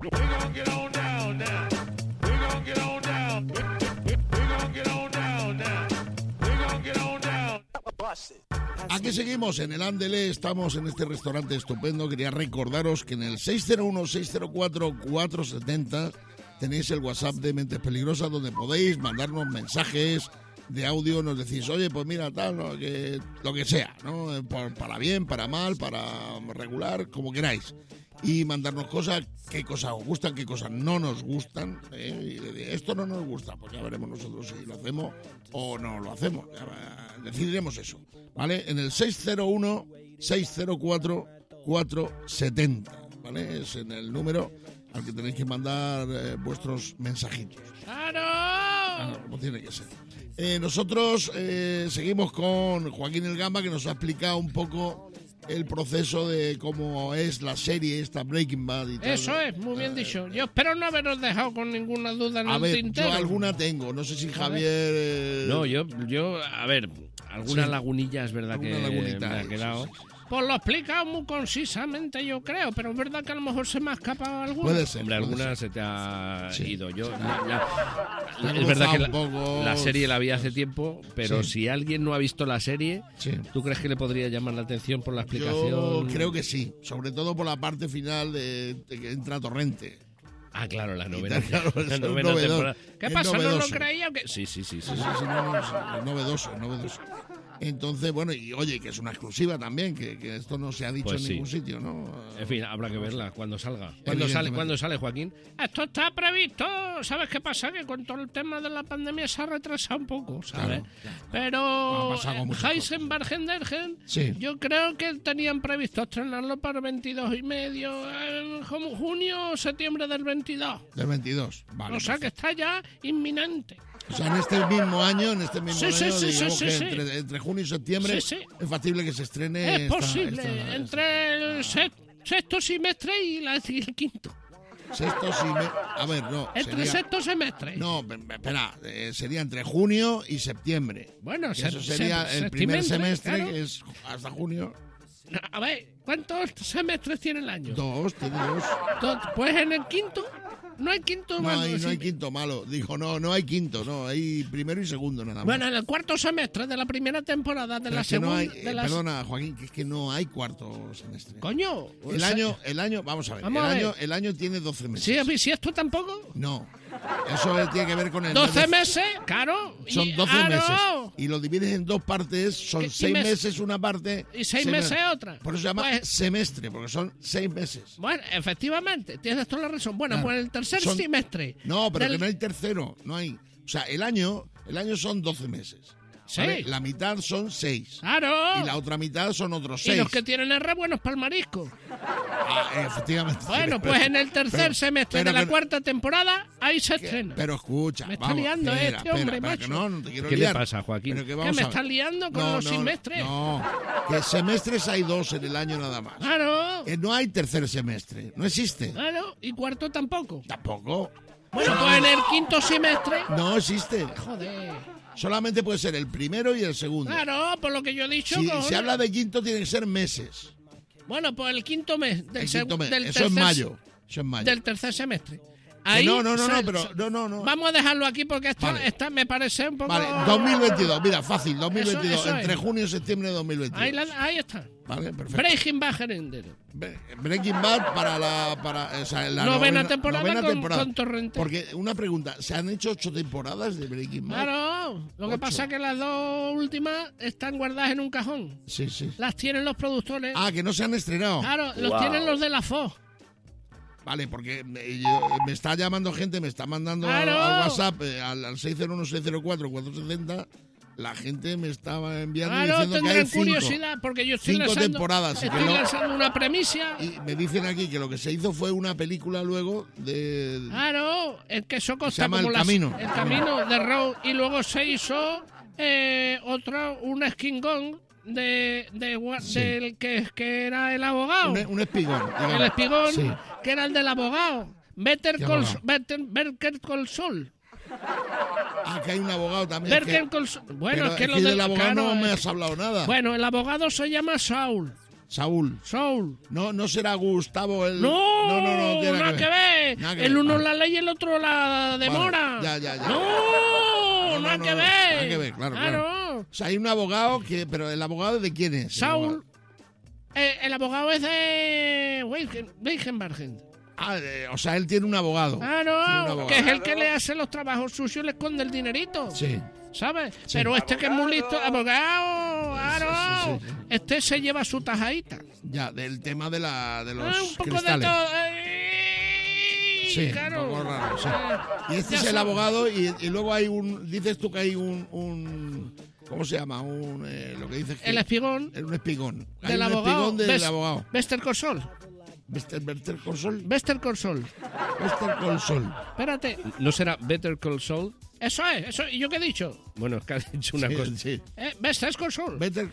Aquí seguimos en el Ándele, estamos en este restaurante estupendo. Quería recordaros que en el 601-604-470 tenéis el WhatsApp de Mentes Peligrosas, donde podéis mandarnos mensajes de audio, nos decís, oye, pues mira, tal, ¿no? Que, lo que sea, ¿no? Para bien, para mal, para regular, como queráis. Y mandarnos cosas, qué cosas os gustan, qué cosas no nos gustan. Y esto no nos gusta, pues ya veremos nosotros si lo hacemos o no lo hacemos. Ya decidiremos eso, ¿vale? En el 601-604-470, ¿vale? Es en el número al que tenéis que mandar vuestros mensajitos. ¡Claro! Como tiene que ser. Nosotros seguimos con Joaquín El Gamba, que nos ha explicado un poco el proceso de cómo es la serie esta Breaking Bad y tal. Eso es, muy bien dicho. Yo espero no haberos dejado con ninguna duda en el tintero. Yo alguna tengo, no sé si Javier... No, yo, a ver, alguna lagunilla es verdad que me ha quedado. Sí. Pues lo he explicado muy concisamente, yo creo, pero es verdad que a lo mejor se me ha escapado alguna. Puede ser. Hombre, alguna ser. se te ha ido. Yo, Me es verdad que poco... la serie la vi hace tiempo, pero Sí. si alguien no ha visto la serie, Sí. ¿tú crees que le podría llamar la atención por la explicación? Yo creo que sí, sobre todo por la parte final de que entra Torrente. Ah, claro, la novena. Claro, la es novena novedoso. temporada. ¿Qué Es pasa? ¿No lo novedoso. creía o qué? Sí. Sí, no, es novedoso. Entonces, bueno, y oye, que es una exclusiva también, que esto no se ha dicho Pues en sí. ningún sitio, ¿no? En fin, habrá que verla cuando salga. Evidentemente. ¿Cuándo sale, Joaquín? Esto está previsto. ¿Sabes qué pasa? Que con todo el tema de la pandemia se ha retrasado un poco, ¿sabes? Claro. Ha Pero pasado con muchas Heisenberg-Gendergen, Sí. yo creo que tenían previsto estrenarlo para el 22 y medio, como junio o septiembre del 22. Del 22. Vale. O sea que está ya inminente. O sea, en este mismo año, Sí, sí, digamos sí, que sí. entre junio y septiembre Sí, sí. es factible que se estrene. Es posible, entre el sexto semestre y el quinto. Sexto semestre. A ver, no. Entre sexto semestre. No, espera, sería entre junio y septiembre. Bueno, Que eso sería el primer semestre, claro. que es hasta junio. A ver, ¿cuántos semestres tiene el año? Tiene dos. Pues en el quinto, no hay quinto. No malo, hay sí. quinto malo. Dijo, no hay quinto, no. Hay primero y segundo nada más. Bueno, en el cuarto semestre de la primera temporada de Pero la es que no segunda. hay, de la... Perdona, Joaquín, que es que no hay cuarto semestre. Coño. El año, vamos a ver, Vamos a ver. el año tiene 12 meses. Sí, ¿si esto tampoco? No, eso tiene que ver con el... 12 meses, claro. Son 12 claro. meses. Y lo divides en dos partes, son ¿Qué- y 6 mes- meses una parte... y 6 meses otra? Por eso se llama Pues- semestre, porque son 6 meses. Bueno, efectivamente, tienes toda la razón. Bueno, Claro. pues el tercer Son- semestre. No, pero del- que no hay tercero, no hay... O sea, el año son 12 meses. Sí. ¿vale? La mitad son 6. Claro. Y la otra mitad son otros Y 6. los que tienen R buenos para el marisco. Efectivamente. Bueno, pues en el tercer Pero- semestre pero de la que- cuarta temporada, ahí se estrena. Pero escucha, Me está vamos, liando espera, este hombre, espera, macho. que no te quiero ¿Qué le liar. pasa, Joaquín? Pero que Que vamos me a está ver. liando con los semestres. No, que semestres hay 2 en el año nada más. Claro, No hay tercer semestre, no existe. claro. Y cuarto tampoco. Tampoco. Bueno, pues en el quinto semestre. No existe. Joder. Solamente puede ser el primero y el segundo. Claro, por lo que yo he dicho. Si cojones. se habla de quinto, tiene que ser meses. Bueno, pues el quinto mes del, El quinto mes. del Eso tercer, es mayo. Eso es mayo. del tercer semestre. Que Ahí no, sale- pero no. Vamos a dejarlo aquí porque esto, Vale. esta me parece un poco... Vale, 2022, mira, fácil, 2022, Eso es. entre junio y septiembre de 2022. Ahí está. Vale, perfecto. Breaking Bad Gerendero. Breaking Bad para la Novena temporada novena con- temporada. con Torrente. Porque una pregunta, ¿se han hecho 8 temporadas de Breaking Bad? Claro, lo que 8. pasa es que las dos últimas están guardadas en un cajón. Sí. Las tienen los productores. Ah, que no se han estrenado. Claro, los tienen los de la Fox. Vale, porque me está llamando gente, me está mandando Claro. al WhatsApp, al 601-604-470, la gente me estaba enviando Claro, diciendo que tendrán hay 5. curiosidad, porque yo estoy 5 lanzando, temporadas. y que estoy lo- lanzando una premisa. y me dicen aquí que lo que se hizo fue una película luego de... Claro, el que eso consta llama como El Camino. el camino de Road, y luego se hizo un esquingón del que era el abogado. un espigón. digamos. El espigón, Sí. que era el del abogado. Better ¿Qué Call abogado? Saul. Ah, que hay un abogado también. Better que- Call Saul. Bueno, pero es que lo del abogado claro, no me has hablado nada. Bueno, el abogado se llama Saul. Saúl. Saul. No será Gustavo el... No, tiene nada que ver. Nada que El ver, uno vale. la ley y el otro la demora. ya. No, nada que ver. Nada que ver, claro. O sea, hay un abogado que... Pero ¿el abogado de quién es? Saul. El abogado es de Weigenbergen. Ah, o sea, él tiene un abogado. Tiene un Claro, abogado. que es el que le hace los trabajos sucios y le esconde el dinerito. Sí. ¿Sabes? Pero este que es muy listo, abogado, claro, sí. este se lleva su tajadita. Ya, del tema de los Un poco cristales. de todo. Sí, claro. un poco raro, sí. Y este Ya es el sabes. abogado y luego hay dices tú que hay un ¿cómo se llama? Lo que dices que... El espigón Un espigón. Hay del un abogado. espigón del abogado. Bester Corsol. Better Call Saul. Bester Corsol. Better Call Saul. Espérate. ¿No será Better Call Saul? Eso es. ¿Y yo qué he dicho? Bueno, es que has dicho una Sí, cosa. sí. Bester Corsol. Sí,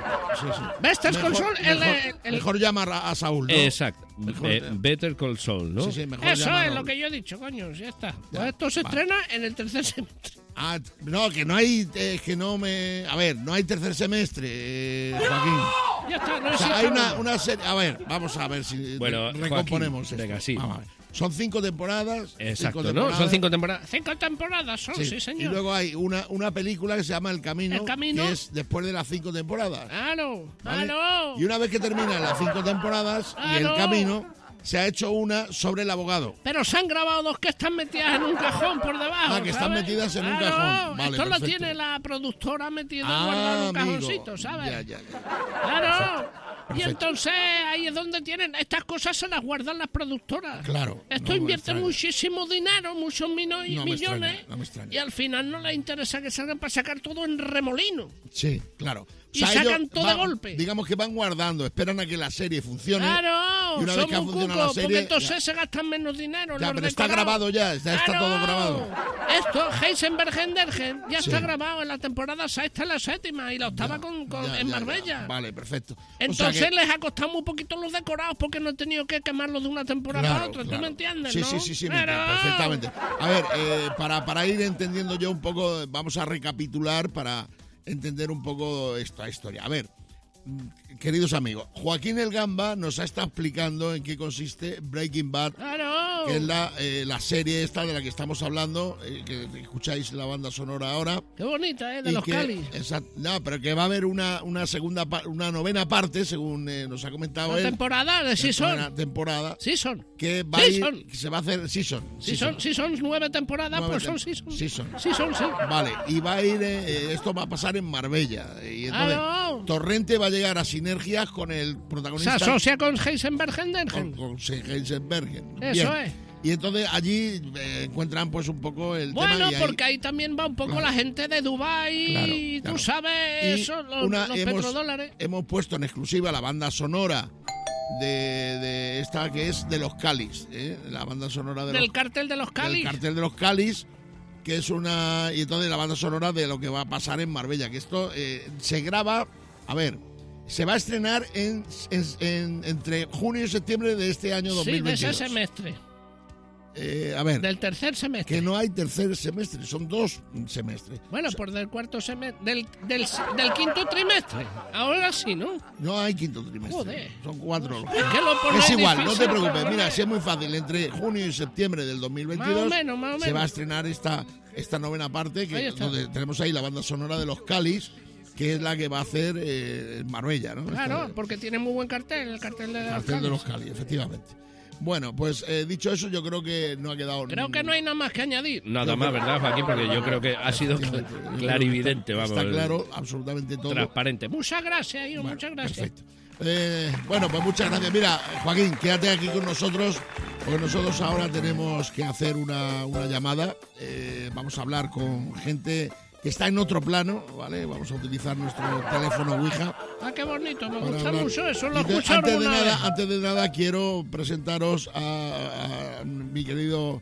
sí. Bester Mejor- Corsol. Mejor llamar a Saúl, ¿no? Exacto. Mejor- Better Call Saul, ¿no? Sí, sí, mejor Eso llamar es a- lo que yo he dicho, coño. Ya está. Ya, Pues esto se vale. estrena en el tercer semestre. Ah, no, que no hay... que no me... A ver, no hay tercer semestre, Joaquín. Ya está. No O sea, existe. hay una serie... A ver, vamos a ver si Bueno, recomponemos Joaquín, esto. venga, sí. Vamos a ver. Son 5 temporadas. Exacto, 5 ¿no? temporadas. Son 5 temporadas. 5 temporadas son, sí, Y señor. luego hay una película que se llama El Camino, El Camino. que es después de las 5 temporadas. Claro, ¿vale? claro. Y una vez que terminan las 5 temporadas y El Claro. Camino, se ha hecho una sobre el abogado. Pero se han grabado 2 que están metidas en un cajón por debajo. Ah, que están ¿sabes? metidas en un Claro, cajón. Vale, esto lo perfecto. tiene la productora metido guardado en un amigo. cajoncito, ¿sabes? Ya. Claro. Y Perfecto. entonces ahí es donde tienen. Estas cosas se las guardan las productoras. Claro, Esto no me invierte extraña. muchísimo dinero, muchos No me millones. extraña, no me extraña. Y al final no les interesa que salgan para sacar todo en remolino. Sí, claro. Y sacan ellos todo de golpe. Digamos que van guardando, esperan a que la serie funcione. Claro, Y una vez que ha somos funcionado la cucos, porque serie, entonces ya. se gastan menos dinero. en Ya, los pero está decorados. grabado ya, está Claro. todo grabado. Esto, Heisenberg-Hendergen, ya Sí. está grabado en la temporada 6, está en la 7ª y la 8ª Ya, en ya, Marbella. ya. Vale, perfecto. O Entonces sea que- les ha costado muy poquito los decorados porque no he tenido que quemarlos de una temporada a Claro, otra. ¿Tú claro. me entiendes, Sí, no? sí, me Claro. entiendo perfectamente. A ver, para ir entendiendo yo un poco, vamos a recapitular para entender un poco esta historia. A ver, queridos amigos, Joaquín El Gamba nos ha estado explicando en qué consiste Breaking Bad, Claro. que es la serie esta de la que estamos hablando, que escucháis la banda sonora ahora. Qué bonita, ¿eh? De Y los que- Cali. No, pero que va a haber una novena parte, según nos ha comentado La él. temporada de Season. Una temporada Season. que va a ir, Season. que se va a hacer season. Si son 9 temporadas, Nueve pues son tem- Season. Season. Sí. Vale, y va a ir, esto va a pasar en Marbella. Y entonces, Claro. Torrente va a llegar a sinergias con el Se protagonista. asocia con Heisenberg-Hendergen. con Heisenbergen. Eso Bien. es. Y entonces allí encuentran pues un poco el tema. Bueno, y ahí- porque ahí también va un poco Claro. la gente de Dubái, Claro, tú claro. sabes, Y eso, los petrodólares. hemos puesto en exclusiva la banda sonora de esta que es de los Calis, la banda sonora de Del los cartel de los Cali. del cartel de los Calis, que es una... Y entonces la banda sonora de lo que va a pasar en Marbella, que esto se graba... A ver, se va a estrenar entre junio y septiembre de este año Sí, de 2022. ese semestre, A ver, del tercer semestre. que no hay tercer semestre, son 2 semestres. Bueno, por del cuarto semestre, del quinto trimestre. Ahora sí, ¿no? No hay quinto trimestre, Joder. son 4. Es que lo ponéis Es igual, no difícil, te preocupes. joder. Mira, si es muy fácil. Entre junio y septiembre del 2022 Más o menos. se va a estrenar esta novena parte, Ahí que está. donde tenemos ahí la banda sonora de los Calis, que es la que va a hacer Marbella, ¿no? Claro, Esta- porque tiene muy buen cartel, el cartel de el los cartel de Cali. los Calis, efectivamente. Bueno, pues dicho eso, yo creo que no ha quedado... Creo que no hay nada más que añadir. Nada más, ¿verdad, Joaquín? Porque yo creo que ha sido Efectivamente, yo creo que clarividente, está, vamos. Está claro absolutamente todo. Transparente. Muchas gracias, hijo, Bueno, muchas gracias. perfecto. Bueno, pues muchas gracias. Mira, Joaquín, quédate aquí con nosotros, porque nosotros ahora tenemos que hacer una llamada. Vamos a hablar con gente que está en otro plano, ¿vale? Vamos a utilizar nuestro teléfono Ouija. Ah, qué bonito, me para gusta hablar. mucho eso, lo Y escucho alguna vez. antes de nada, quiero presentaros a mi querido...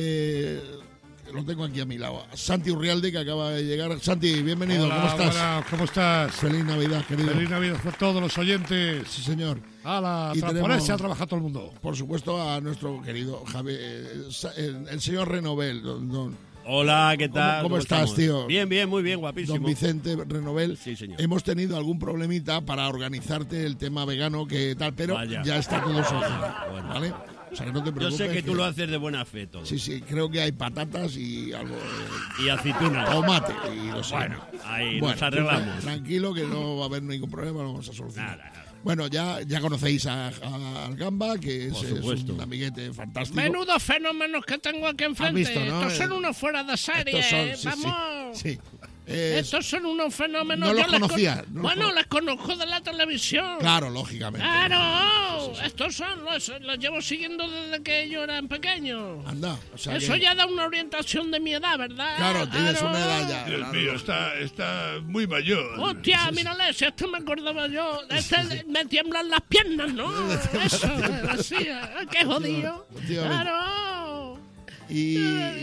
lo tengo aquí a mi lado. Santi Urrialde, que acaba de llegar. Santi, bienvenido. Hola, ¿Cómo estás? buenas, ¿cómo estás? Feliz Navidad, querido. Feliz Navidad a todos los oyentes. Sí, señor. ¡Hala! Y Ponerse a trabajar todo el mundo. Por supuesto, a nuestro querido Javier, el señor Renovel. Hola, ¿qué tal? ¿Cómo estás, estamos? tío? Bien, bien, muy bien, guapísimo. Don Vicente Renovel. Sí, señor. Hemos tenido algún problemita para organizarte el tema vegano, que tal, pero Vaya. ya está todo solucionado. Bueno. ¿Vale? O sea, que no te Yo preocupes. sé que tú lo haces de buena fe todo. Sí, sí, creo que hay patatas y algo Y aceitunas. tomate y no sé. Bueno, ahí Bueno, nos arreglamos. Tranquilo, que no va a haber ningún problema, lo vamos a solucionar. Nada. Bueno, ya conocéis al Gamba, que es supuesto. un amiguete fantástico. Menudos fenómenos que tengo aquí enfrente. visto, ¿no? Estos son unos fuera de serie. Estos son, sí, Vamos. sí. Estos son unos fenómenos. No los Yo les conocía, Bueno, les conozco de la televisión. Claro, lógicamente. ¡Claro! Estos son los llevo siguiendo desde que ellos eran pequeños. Anda, o sea Eso que- ya da una orientación de mi edad, ¿verdad? Claro, tienes una edad ya. Dios claro. mío, está muy mayor. Hostia, mírale, si esto me acordaba yo. Me tiemblan las piernas, ¿no? Eso, así, qué jodido. Efectivamente. Claro. Y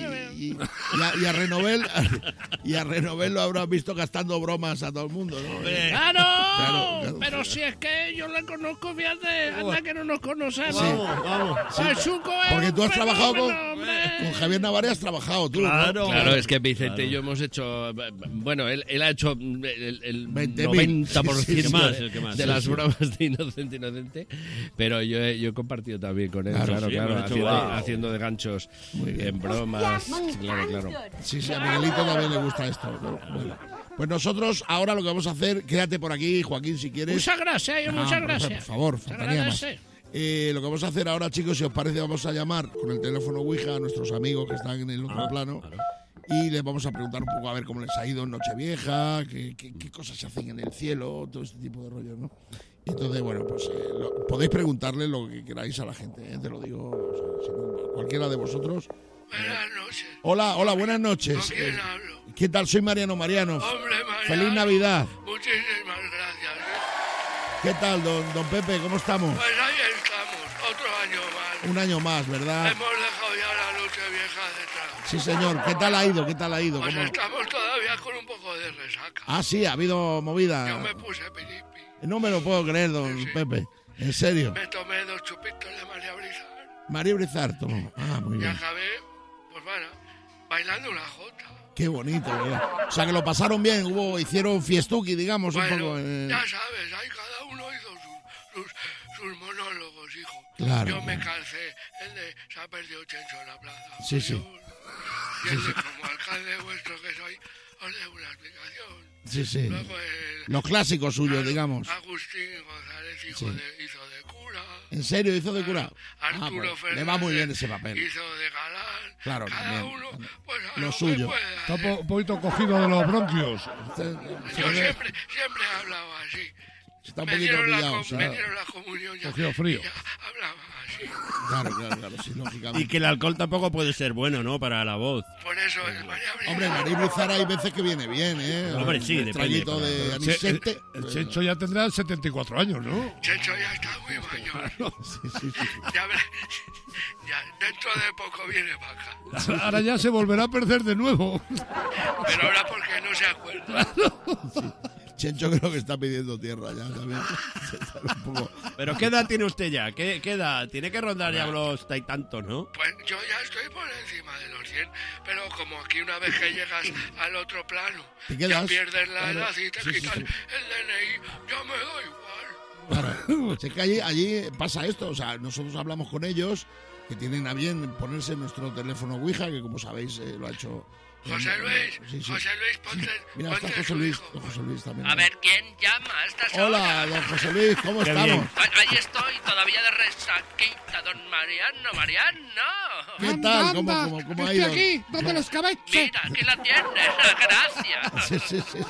a Renovel lo habrás visto gastando bromas a todo el mundo, ¿no? ¡Claro! Claro. Pero si es que yo le conozco, fíjate, anda que no nos conocemos. Sí. Vamos. Pachuco es Porque tú un has trabajado fenómeno, hombre. con Javier Navarre, has trabajado tú, ¿no? Claro, es que Vicente y yo hemos hecho... Bueno, él ha hecho el 20.000. 90% Sí, sí, el que más, de sí, las sí. bromas de Inocente, pero yo he compartido también con él, Claro, claro, hemos hecho haciendo de ganchos en bromas, claro. Sí, a Miguelito también le gusta esto, ¿no? Bueno. Pues nosotros ahora lo que vamos a hacer, quédate por aquí, Joaquín, si quieres. Muchas gracias, muchas gracias. Por favor, Se faltaría más. agradece. Lo que vamos a hacer ahora, chicos, si os parece, vamos a llamar con el teléfono Ouija a nuestros amigos que están en el otro plano y les vamos a preguntar un poco a ver cómo les ha ido en Nochevieja, qué cosas se hacen en el cielo, todo este tipo de rollos, ¿no? Entonces, bueno, pues podéis preguntarle lo que queráis a la gente, te lo digo, o sea, si no, cualquiera de vosotros. Buenas noches. Hola, buenas noches. ¿Con quién hablo? ¿Qué tal? Soy Mariano. Hombre, Mariano. Feliz Navidad. Muchísimas gracias. ¿Qué tal, don Pepe? ¿Cómo estamos? Pues ahí estamos, otro año más. Un año más, ¿verdad? Hemos dejado ya la noche vieja detrás. Sí, señor. ¿Qué tal ha ido? Pues ¿Cómo? estamos todavía con un poco de resaca. Ah, sí, ha habido movida. Yo me puse piripi. No me lo puedo creer, don Sí. Pepe. En serio. Me tomé 2 chupitos de María Brisa María Brizar tomó. Ah, muy y bien. acabé, pues bueno, bailando una jota. Qué bonito, ¿verdad? O sea, que lo pasaron bien. Hicieron fiestuki, digamos, un Bueno, poco. ya sabes, ahí cada uno hizo sus monólogos, hijo. Claro, Yo me claro. calcé el de se ha perdido Chencho en la plaza. Sí, sí. Y el de como alcalde vuestro que soy, os doy una explicación. Sí. Luego el Los clásicos suyos, digamos. Agustín González Sí. hizo de cura. ¿En serio hizo de cura? Arturo Pues, Fernández le va muy bien ese papel. hizo de galán. Claro, Cada también. uno, pues a Lo que suyo. pueda, Está ¿eh? un poquito cogido de los bronquios. Yo siempre he hablado así. Está un Me poquito dieron, pillado. me dieron la comunión ya. Cogido frío. y ya hablaba así. Claro, sí, lógicamente. Y que el alcohol tampoco puede ser bueno, ¿no? Para la voz. Por eso el María Brisa. Hombre, María Brizar hay veces que viene bien, ¿eh? Hombre, sí, Un depende, traguito pero- de El anisete. Chencho ya tendrá 74 años, ¿no? Chencho ya está muy mayor. Sí. Ya dentro de poco viene para acá. Ahora ya se volverá a perder de nuevo. Pero ahora porque no se acuerda. Chencho creo que está pidiendo tierra ya también. Está un poco... ¿Pero qué edad tiene usted ya? ¿Qué edad? Tiene que rondar ya los tantos, ¿no? Pues yo ya estoy por encima de los 100, pero como aquí una vez que llegas al otro plano, ¿Te ya quedas? pierdes la Claro. edad y te Sí, sí, quitan sí. el DNI, yo me doy igual. Claro. Sé que allí pasa esto. O sea, nosotros hablamos con ellos que tienen a bien ponerse nuestro teléfono Ouija, que como sabéis lo ha hecho... José Luis, Sí. José Luis, ponte, Mira, ponte está José su Luis. hijo. Don José Luis también. A ver, ¿quién llama a estas Hola, horas? don José Luis, ¿cómo Qué estamos? bien. Ahí estoy, todavía de resaquita, don Mariano. ¿Qué tal? ¿Cómo ha ido? aquí, donde los cabezos. Mira, aquí la tienes, gracias. Sí.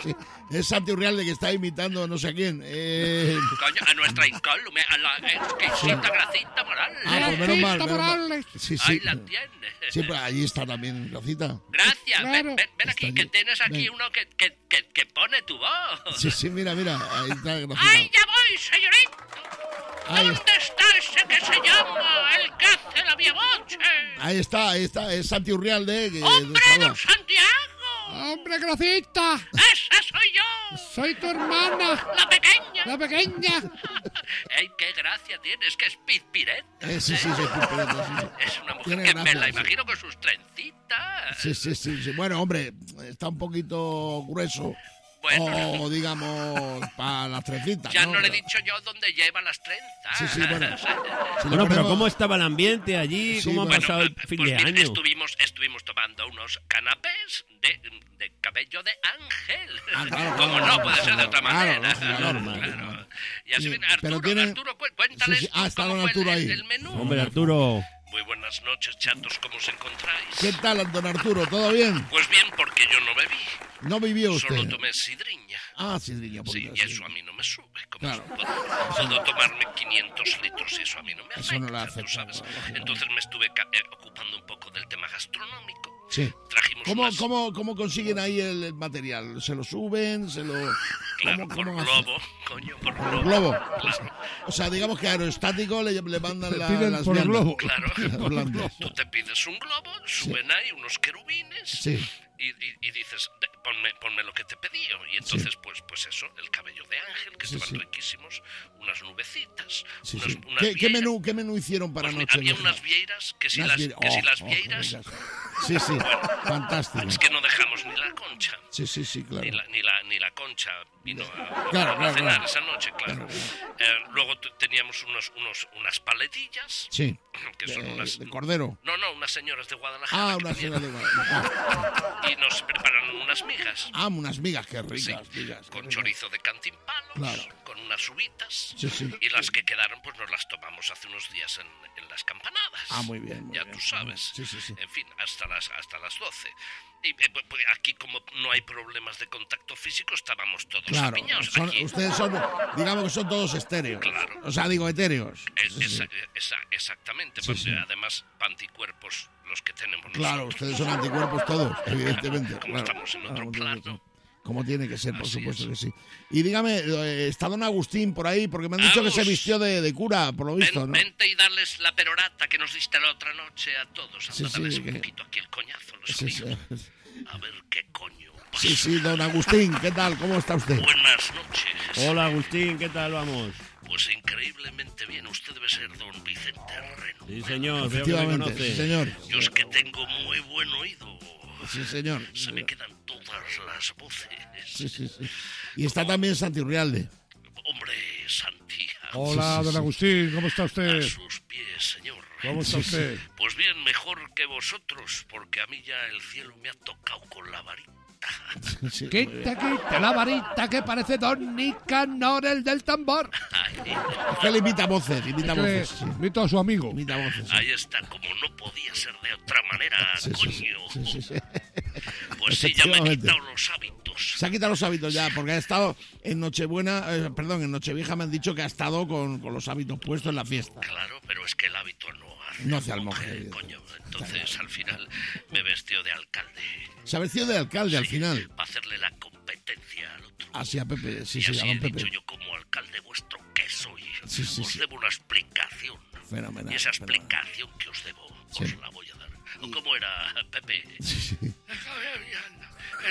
Es Santi Urrialde que está imitando no sé a quién. Coño, a nuestra incólume, a la exquisita Gracita Morales. Pues menos mal, menos mal. Sí, Ahí la tienes. Sí, pero allí está también Gracita. Gracias, Claro. ven aquí, que tienes aquí uno que pone tu voz. Sí, mira, ahí está Gracita. ¡Ay, ya voy, señorito! Ahí ¿Dónde está ese que se llama el que hace la vía boche? Ahí está, es Santi Urrialde. ¡Hombre, don Santiago! ¡Hombre, Gracita! ¡Esa soy yo! ¡Soy tu hermana! ¡La pequeña! ¡La pequeña! ¡Ey, qué gracia tienes! ¡Que es pizpireta! Sí, es Pizpireta, sí. Es una mujer Tiene que gracia, me la sí. imagino con sus trencitas. Sí. Bueno, hombre, está un poquito grueso. Bueno. O, digamos, para las trencitas. Ya no le he dicho yo dónde lleva las trenzas. Sí, bueno. Si le Bueno, pero ponemos- ¿cómo estaba el ambiente allí? Sí, ¿Cómo ha bueno, pasado el fin Pues de mira, año? estuvimos tomando unos canapés de cabello de ángel. Claro, Como claro, no puede ser de otra claro, manera. claro. Y así Sí, viene pero Arturo. tiene- Arturo, cuéntales Sí. tú Está cómo don fue Arturo ahí. el menú. Hombre, Arturo. Muy buenas noches, chatos, ¿cómo os encontráis? ¿Qué tal, don Arturo? ¿Todo bien? Pues bien, porque yo no bebí. ¿No vivió usted? Solo tomé sidriña. Sidriña. Sí, poquito, y eso a mí no me sube. Claro. Puedo tomarme 500 litros y eso a mí no me afecta. Eso no le tú afecta, sabes. lógicamente. Entonces me estuve ocupando un poco del tema gastronómico. Sí. Trajimos ¿Cómo consiguen ahí el material? ¿Se lo suben? ¿Se lo...? Claro, ¿Cómo por hacen? globo, coño, por ¿Por globo. globo? Claro, O sea, digamos que aerostático le mandan Piden las por viandas. globo. claro. Las viandas. Tú te pides un globo, suben ahí unos querubines Sí. y dices, ponme lo que te pedí. Y entonces, pues eso, el cabello de ángel, que Sí, estaban sí. riquísimos, unas nubecitas, Sí. unas ¿Qué vieiras. menú hicieron para Pues noche? había unas vieiras que si las vieiras, Sí, fantástico. es que no dejamos ni la concha. Sí, claro. Ni la concha vino a Claro, cenar claro. esa noche, claro. Luego teníamos unas paletillas, Sí. que son unas... De cordero. No, unas señoras de Guadalajara. que Una vinieron cena de Guadalajara. y nos preparan unas migas. Unas migas, qué Sí, ricas. migas, qué con ricas. chorizo de cantimpalos, Claro. con unas uvitas. Sí. Y las que quedaron, pues nos las tomamos hace unos días en las campanadas. Muy bien. Ya tú sabes. Sí. En fin, hasta las 12. Y pues aquí, como no hay problemas de contacto físico, estábamos todos Claro, apiñados. Aquí. ustedes son, digamos que son todos estéreos. Claro. O sea, digo, etéreos. Exactamente, Sí, porque sí. además anticuerpos los que tenemos Claro, nosotros. ustedes son anticuerpos todos, evidentemente. Como claro. estamos en otro plano. Como tiene que ser, por Así supuesto es. que sí. Y dígame, está don Agustín por ahí, porque me han dicho que se Vamos. vistió de cura, por lo visto, ¿no? Vente y darles la perorata que nos diste la otra noche a todos. Sí, Anda, darles que- un poquito aquí el coñazo. Los Sí. amigos. A ver qué coño pasa. Sí, don Agustín, ¿qué tal? ¿Cómo está usted? Buenas noches. Hola, Agustín, ¿qué tal vamos? Pues increíblemente bien. Usted debe ser don Vicente Reno. Sí, señor, veo que me Efectivamente, conoce. sí, señor. Yo es que tengo muy buen oído. Sí, señor. Se me quedan todas las voces. Sí. Y está también Santi Urrialde. Hombre, Santiago. Hola, don Agustín, ¿cómo está A usted? sus pies, señor. ¿Cómo está usted? Pues bien, mejor que vosotros, porque a mí ya el cielo me ha tocado con la varita. Sí, Quita la varita que parece Don Nicanor, el del tambor. Es que le imita voces, Que sí. invito a su amigo. Imita voces. Ahí está, como no podía ser de otra manera, coño. Sí. Pues sí, ya me he Efectivamente. quitado los hábitos. Se ha quitado los hábitos ya, porque ha estado en Nochebuena, en Nochevieja me han dicho que ha estado con los hábitos puestos en la fiesta. Claro, pero es que el hábito No hace al monje. coño. Entonces, al final, me vestió de alcalde. Se ha vestido de alcalde al final. Para hacerle la competencia al otro. Así a Pepe, sí, y a así don he Pepe. dicho yo, como alcalde vuestro que soy, Sí, os debo una explicación. Fenomenal. Y esa fenomenal. explicación que os debo, Sí. os la voy a dar. ¿O cómo era, Pepe? Déjame mirando.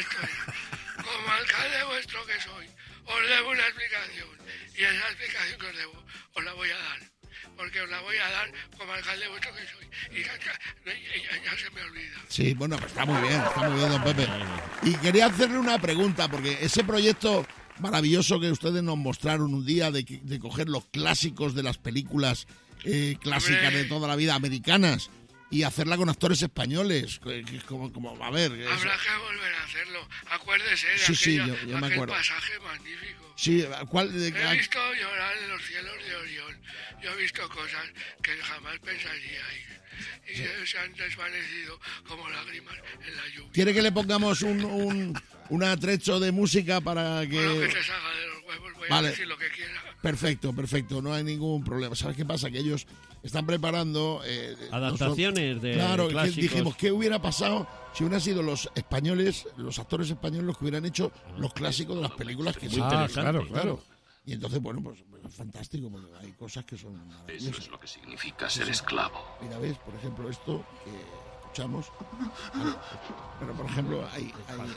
Estoy como alcalde vuestro que soy. Os debo una explicación. Y esa explicación que os debo, os la voy a dar. Porque os la voy a dar como alcalde vuestro que soy. Y ya se me olvida. Sí, bueno, pues está muy bien, don Pepe. Y quería hacerle una pregunta, porque ese proyecto maravilloso que ustedes nos mostraron un día de coger los clásicos de las películas clásicas Hombre. de toda la vida, americanas, y hacerla con actores españoles, que es como a ver... Habrá que volver a hacerlo. Acuérdese de Sí, aquella- yo me aquel acuerdo. pasaje magnífico. Sí, ¿cuál? He visto llorar en los cielos de Orión. Yo he visto cosas que jamás pensaría y se han desvanecido como lágrimas en la lluvia. ¿Quiere que le pongamos un atrecho de música para que... Bueno, que se salga de los huevos, voy a decir lo que quiera. Perfecto, no hay ningún problema. ¿Sabes qué pasa? Que ellos están preparando... adaptaciones de claro, clásicos. Dijimos, ¿qué hubiera pasado si hubieran sido los españoles, los actores españoles los que hubieran hecho los clásicos de las películas que claro. Y entonces, bueno, pues es fantástico, porque hay cosas que son maravillosas. Eso es lo que significa ser esclavo. Mira, ves, por ejemplo, esto que escuchamos. Pero, por ejemplo, hay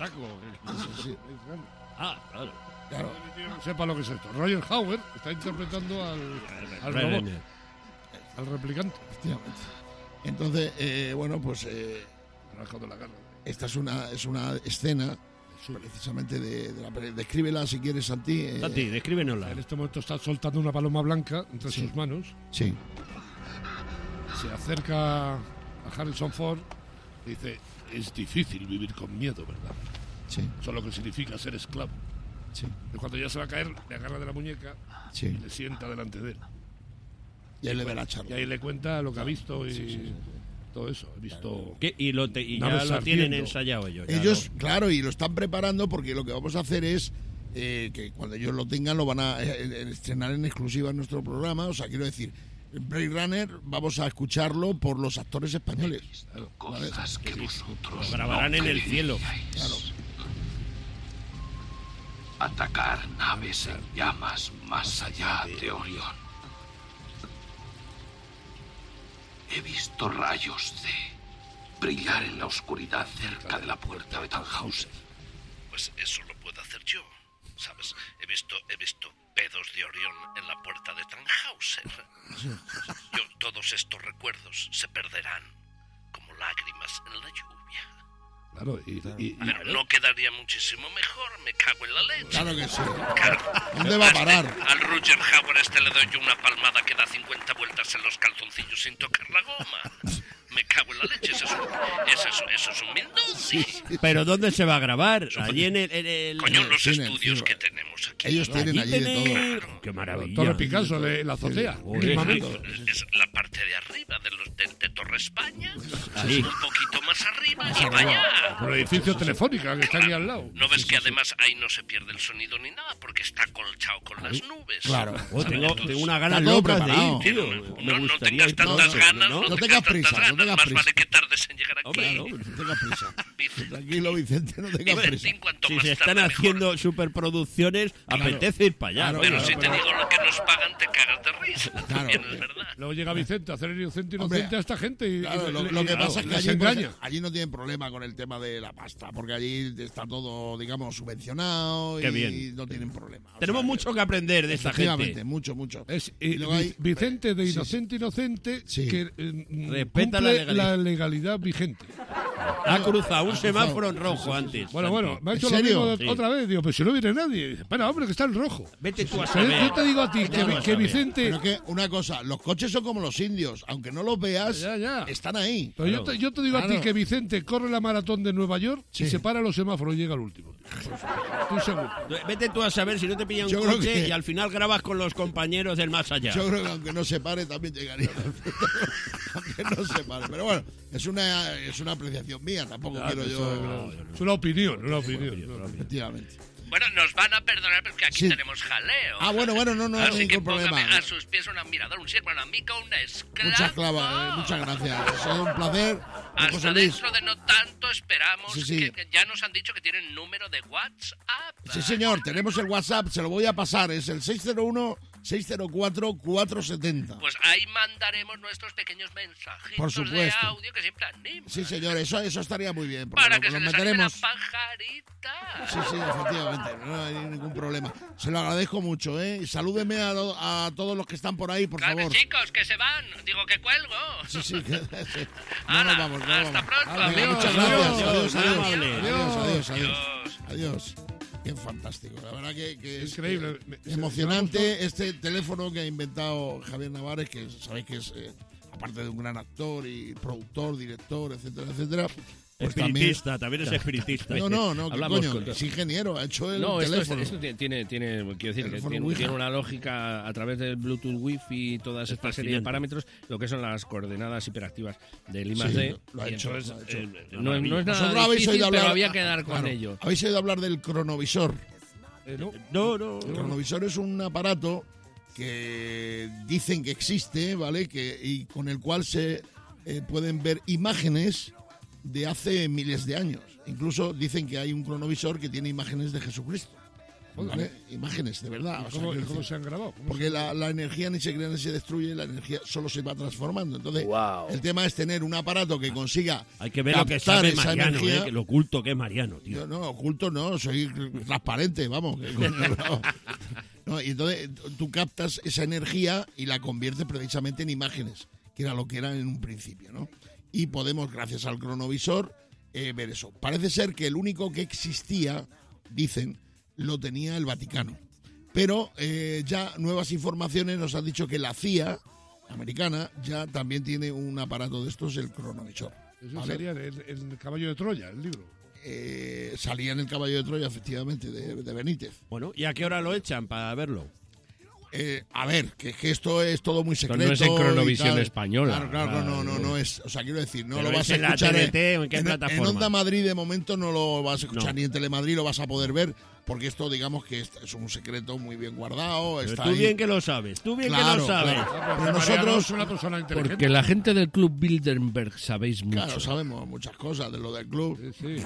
claro. Claro. Sepa lo que es esto. Roger Howard está interpretando al robot, al replicante. Efectivamente. Entonces, bueno, pues esta es una escena precisamente de la película. Descríbela si quieres, Santi. Santi, descríbenosla. En este momento está soltando una paloma blanca entre sus manos. Sí. Se acerca a Harrison Ford y dice: es difícil vivir con miedo, ¿verdad? Sí. Eso es lo que significa ser esclavo. Sí. Y cuando ya se va a caer, le agarra de la muñeca y le sienta delante de él. Y ahí le da la charla. Y ahí le cuenta lo que ha visto y todo eso. He visto. Y ya lo tienen ensayado ellos. Ellos, claro, y lo están preparando porque lo que vamos a hacer es que cuando ellos lo tengan lo van a estrenar en exclusiva en nuestro programa. O sea, quiero decir, Blade Runner vamos a escucharlo por los actores españoles. Claro, cosas que vosotros lo grabarán en el cielo. Claro. Atacar naves en llamas más allá de Orión. He visto rayos de brillar en la oscuridad cerca de la puerta de Tannhauser. Pues eso lo puedo hacer yo, ¿sabes? He visto pedos de Orión en la puerta de Tannhauser. Todos estos recuerdos se perderán como lágrimas en la lluvia. Claro, Pero no quedaría muchísimo mejor, me cago en la leche. Claro que sí. Claro. ¿Dónde va a parar? Al Roger Howard le doy yo una palmada que da 50 vueltas en los calzoncillos sin tocar la goma. Me cago en la leche, eso es un Mendoza. ¿Pero dónde se va a grabar? Allí en el... Coño, los estudios que tenemos aquí. Ellos tienen allí de todo. Claro. Qué maravilla. Torre Picasso, la azotea. Es la parte de arriba de Torre España. Ahí. Un poquito más arriba y para allá. Por el edificio Telefónica que está aquí al lado. ¿No ves que además ahí no se pierde el sonido ni nada? Porque está colchado con las nubes. Claro. Tengo unas ganas todo locas de preparado. ir, tío. No tengas tantas ganas. No tengas prisa, no tengas Más prisa. vale que tardes en llegar aquí. No tengas prisa. Tranquilo, Vicente, no tengas prisa. Si se están haciendo superproducciones, apetece ir para allá. Claro, Pero si te digo lo que nos pagan, te cagas de risa. También es verdad. Luego llega Vicente a hacer el inocente a esta gente y claro, lo que pasa es que se engaña. allí no tienen problema con el tema de la pasta, porque allí está todo, digamos, subvencionado y no tienen problema. Tenemos mucho que aprender de esta gente. Efectivamente, mucho. Es Vicente de Inocente que respeta cumple la legalidad vigente. Ha cruzado un semáforo en rojo antes. Bueno, me ha hecho ¿En lo serio? mismo otra vez. Digo, pero si no viene nadie. Dice, espera, hombre, que está en rojo. Vete tú a Pero saber. yo te digo a ti que Vicente... Pero que una cosa, los coches son como los indios, aunque no los veas, Ya. están ahí. Pero yo te digo a ti que Vicente corre la maratón de Nueva York y se para los semáforos y llega al último. Estoy seguro. Vete tú a saber si no te pillan un Yo creo coche que- y al final grabas con los compañeros del más allá. Yo creo que aunque no se pare también llegaría. Aunque no se pare. Pero bueno, es una apreciación mía, tampoco quiero yo... Es una opinión. Efectivamente. Bueno, nos van a perdonar porque aquí Sí. tenemos jaleo. Ah, bueno, no hay Así que ningún problema. póngame a sus pies un admirador, un siervo, un amigo, una esclava. Muchas clavas, muchas gracias. Ha sido un placer. Hasta José Luis. dentro de no tanto esperamos. Sí. Que ya nos han dicho que tienen número de WhatsApp. Sí, señor, tenemos el WhatsApp, se lo voy a pasar. Es el 601-604-470. Pues ahí mandaremos nuestros pequeños mensajitos Por de supuesto. audio que siempre animan. Sí, señor, eso estaría muy bien. porque Para que se los les anime la meteremos. pajarita. Sí, efectivamente, no hay ningún problema. Se lo agradezco mucho, ¿eh? Y salúdeme a todos los que están por ahí, por Claro, favor. chicos, que se van. Digo que cuelgo. Sí. Sí. No Hala, nos vamos, hasta pronto. Venga, Adiós, muchas gracias. adiós, Adiós. Qué fantástico. La verdad que es Increíble. emocionante este teléfono que ha inventado Javier Navares, que sabéis que es, aparte de un gran actor y productor, director, etcétera, Pues espiritista, también es espiritista. No, ¿qué Hablamos coño? con- Es ingeniero, ha hecho el No, teléfono. esto tiene, quiero decir, que Teléfono tiene Ouija. una lógica a través del Bluetooth, Wi-Fi y toda esta serie de fascinante. parámetros, lo que son las coordenadas hiperactivas del Sí, I+D. lo ha y hecho, entonces, lo ha hecho. no es Vosotros nada habéis difícil, oído hablar, pero había que dar con claro, ello. Habéis oído hablar del cronovisor. No. El cronovisor es un aparato que dicen que existe, ¿vale? Y con el cual se pueden ver imágenes de hace miles de años. Incluso dicen que hay un cronovisor que tiene imágenes de Jesucristo. ¿Vale? Imágenes, de verdad. O sea, ¿Cómo, quiero cómo decir, se han grabado? ¿Cómo porque la energía ni se crea ni se destruye, la energía solo se va transformando. Entonces, el tema es tener un aparato que consiga Hay que ver lo que captar sabe esa Mariano, energía. que lo oculto que es Mariano, tío. Yo no, oculto no, soy transparente, vamos. que coño, no. No, y entonces tú captas esa energía y la conviertes precisamente en imágenes, que era lo que era en un principio, ¿no? Y podemos, gracias al cronovisor, ver eso. Parece ser que el único que existía, dicen, lo tenía el Vaticano. Pero ya nuevas informaciones nos han dicho que la CIA americana ya también tiene un aparato de estos, el cronovisor. Eso ¿vale? sería el caballo de Troya, el libro. Salía en el caballo de Troya, efectivamente, de Benítez. Bueno, ¿y a qué hora lo echan para verlo? A ver, que esto es todo muy secreto. no es en Cronovisión y tal. española. Claro, no es. O sea, quiero decir, no ¿Pero lo vas es a en la escuchar TNT o en qué plataforma? En Onda Madrid de momento no lo vas a escuchar, No. ni en Telemadrid lo vas a poder ver, porque esto, digamos que es un secreto muy bien guardado. Pero Está tú ahí. bien que lo sabes, tú bien que Claro, lo sabes. claro. Pero Mariano nosotros, es una persona inteligente. Porque la gente del Club Bilderberg sabéis mucho. claro, sabemos muchas cosas de lo del club. Sí.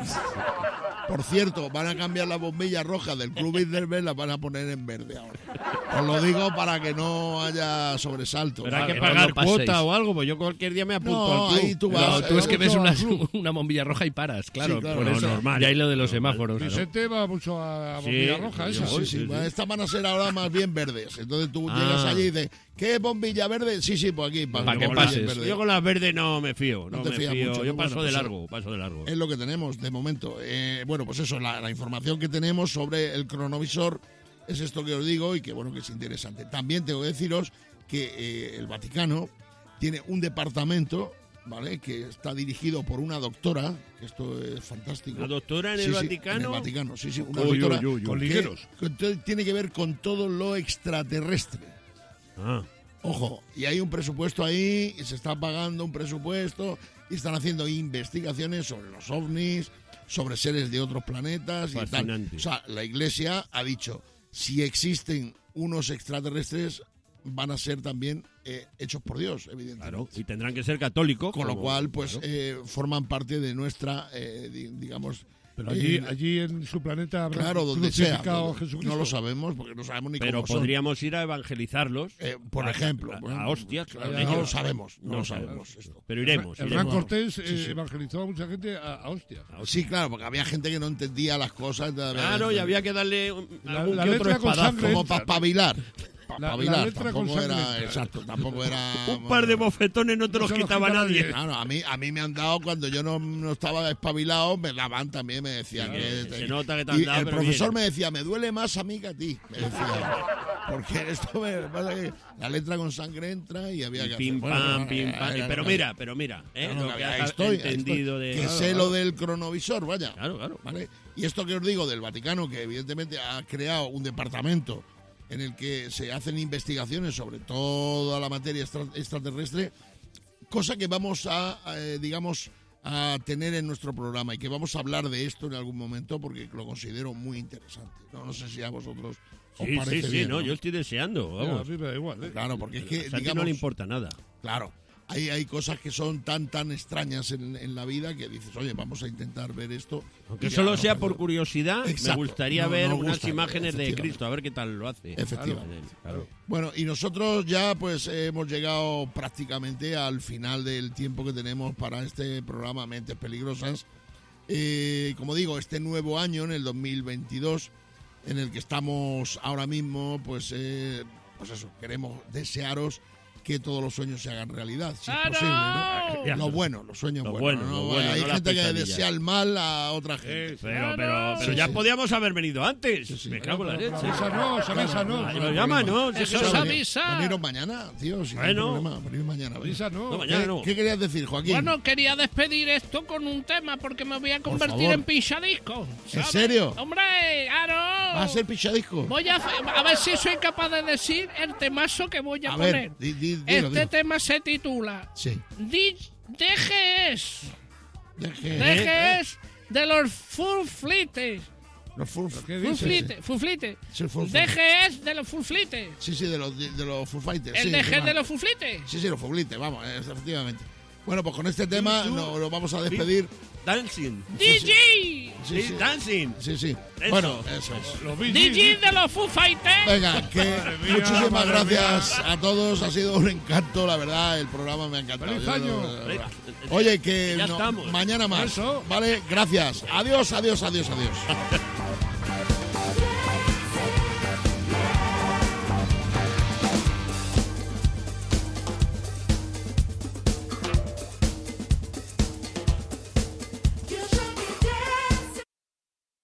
Por cierto, van a cambiar las bombillas rojas del Club Bilderberg, las van a poner en verde ahora. Os lo digo para que no haya sobresaltos. Pero hay que no pagar lo paséis. cuota o algo, pues yo cualquier día me apunto No, al club. ahí tú No, vas. tú es que ves vamos al club. una bombilla roja y paras, claro. Sí, claro. por No, eso. normal. Y ahí lo de los semáforos. Vicente va mucho a bombilla roja, esa. Sí. Estas van a ser ahora más bien verdes. Entonces tú Ah. llegas allí y dices, ¿qué bombilla verde? Sí, pues aquí. Pa' que bombilla pases. verde. Yo con las verdes no me fío, No no te me fías fío. mucho, Yo ¿no? paso Bueno, de pues largo, paso de largo. Es lo que tenemos de momento. Bueno, pues eso, la información que tenemos sobre el cronovisor es esto que os digo y que bueno, que es interesante. También tengo que deciros que el Vaticano tiene un departamento, ¿vale? Que está dirigido por una doctora, que esto es fantástico. ¿La doctora en Sí, el sí, Vaticano? en el Vaticano, sí, una Uy, doctora uy, uy, uy. Con que- ligueros. que tiene que ver con todo lo extraterrestre. Ah, Ojo, y hay un presupuesto ahí, y se está pagando un presupuesto, y están haciendo investigaciones sobre los ovnis, sobre seres de otros planetas y tal. Fascinante. O sea, la Iglesia ha dicho, si existen unos extraterrestres, van a ser también hechos por Dios, evidentemente. claro. Y tendrán que ser católicos. Con lo como- cual, pues, claro. forman parte de nuestra, digamos... Pero allí en su planeta habrá Claro, donde sea. crucificado a Jesucristo. No lo sabemos, porque no sabemos ni Pero cómo son. podríamos ir a evangelizarlos. Por ejemplo. A hostias. Claro, claro. no lo sabemos, no No lo sabemos. sabemos esto. Pero iremos. El iremos. Gran Cortés Sí. evangelizó a mucha gente a hostias. Sí, claro, porque había gente que no entendía las cosas. Claro, y había que darle algún la que otro letra con espadazo. sangre como para espabilar. La letra con tampoco sangre era, entra. exacto, tampoco era... Un par de bofetones no te No los se los quitaba quita nadie. nadie. Claro, a mí me han dado cuando yo no estaba espabilado, me daban también, me decían que... se nota que te han y dado, el pero profesor bien. me decía, me duele más a mí que a ti, me decía. Porque esto me pasa que la letra con sangre entra y había que Pim hacer... pam, Bueno, pim pam. era Pero lo que- mira, era lo lo que ahí has estoy, entendido ahí de. estoy. Que sé lo del cronovisor, vaya. Claro, claro. ¿Vale? Y esto que os digo del Vaticano, que evidentemente ha creado un departamento en el que se hacen investigaciones sobre toda la materia extraterrestre, cosa que vamos a digamos, a tener en nuestro programa y que vamos a hablar de esto en algún momento porque lo considero muy interesante. No sé si a vosotros os Sí, parece sí, bien. no, yo estoy deseando, A vamos. mí me da igual. Claro, porque es A que, Santi digamos, no le importa nada. claro, hay cosas que son tan extrañas en la vida que dices, oye, vamos a intentar ver esto. Aunque Y ya, solo no, sea pero- por curiosidad, Exacto. me gustaría No, ver no unas gusta, imágenes de efectivamente. Cristo, a ver qué tal lo hace. Efectivamente. Claro. Bueno, y nosotros ya pues hemos llegado prácticamente al final del tiempo que tenemos para este programa Mentes Peligrosas. Como digo, este nuevo año, en el 2022, en el que estamos ahora mismo, pues eso, queremos desearos que todos los sueños se hagan realidad, si es ¡Ah, posible, no! ¿no? Lo bueno, los sueños Lo buenos. bueno, ¿no? lo bueno, Hay no las gente que pesadillas. desea el mal a otra gente. Pero Sí, ya sí. podíamos haber venido antes. Me cago en la leche. Avisa no. Ah, lo llama, ¿no? Si es que Eso no- se avisa. Veniros mañana, tío, sin Bueno. problema. Venid mañana. Avisa no. No, mañana no. ¿Qué querías decir, Joaquín? Bueno, quería despedir esto con un tema porque me voy a convertir favor. en pinchadisco. ¿En ¿sabes? serio? Hombre, claro. ¿Va a ser pichadisco? Voy a ver si soy capaz de decir el temazo que voy a A poner. ver, dilo, Este dilo. tema se titula Sí. DGS. Deje. DGS de los Fuflites. Los full, Fuflite. Sí, full DGS de los Fuflites. Sí, de los Full Fighters. El sí, DGS tema. de los Fuflites. Sí, los Fuglites, vamos, efectivamente. Bueno, pues con este tema nos vamos a despedir. Dancing. DJ. Sí, sí. Dancing. Sí, sí. Eso. Bueno, eso es. Los Bee DJ Gees. de los Foo Fighters. Venga, que mía, muchísimas madre gracias mía. a todos. Ha sido un encanto, la verdad. El programa me ha encantado. ¡Feliz Yo año! no- Oye, que Ya no- estamos. mañana más. Eso. Vale, gracias. Adiós.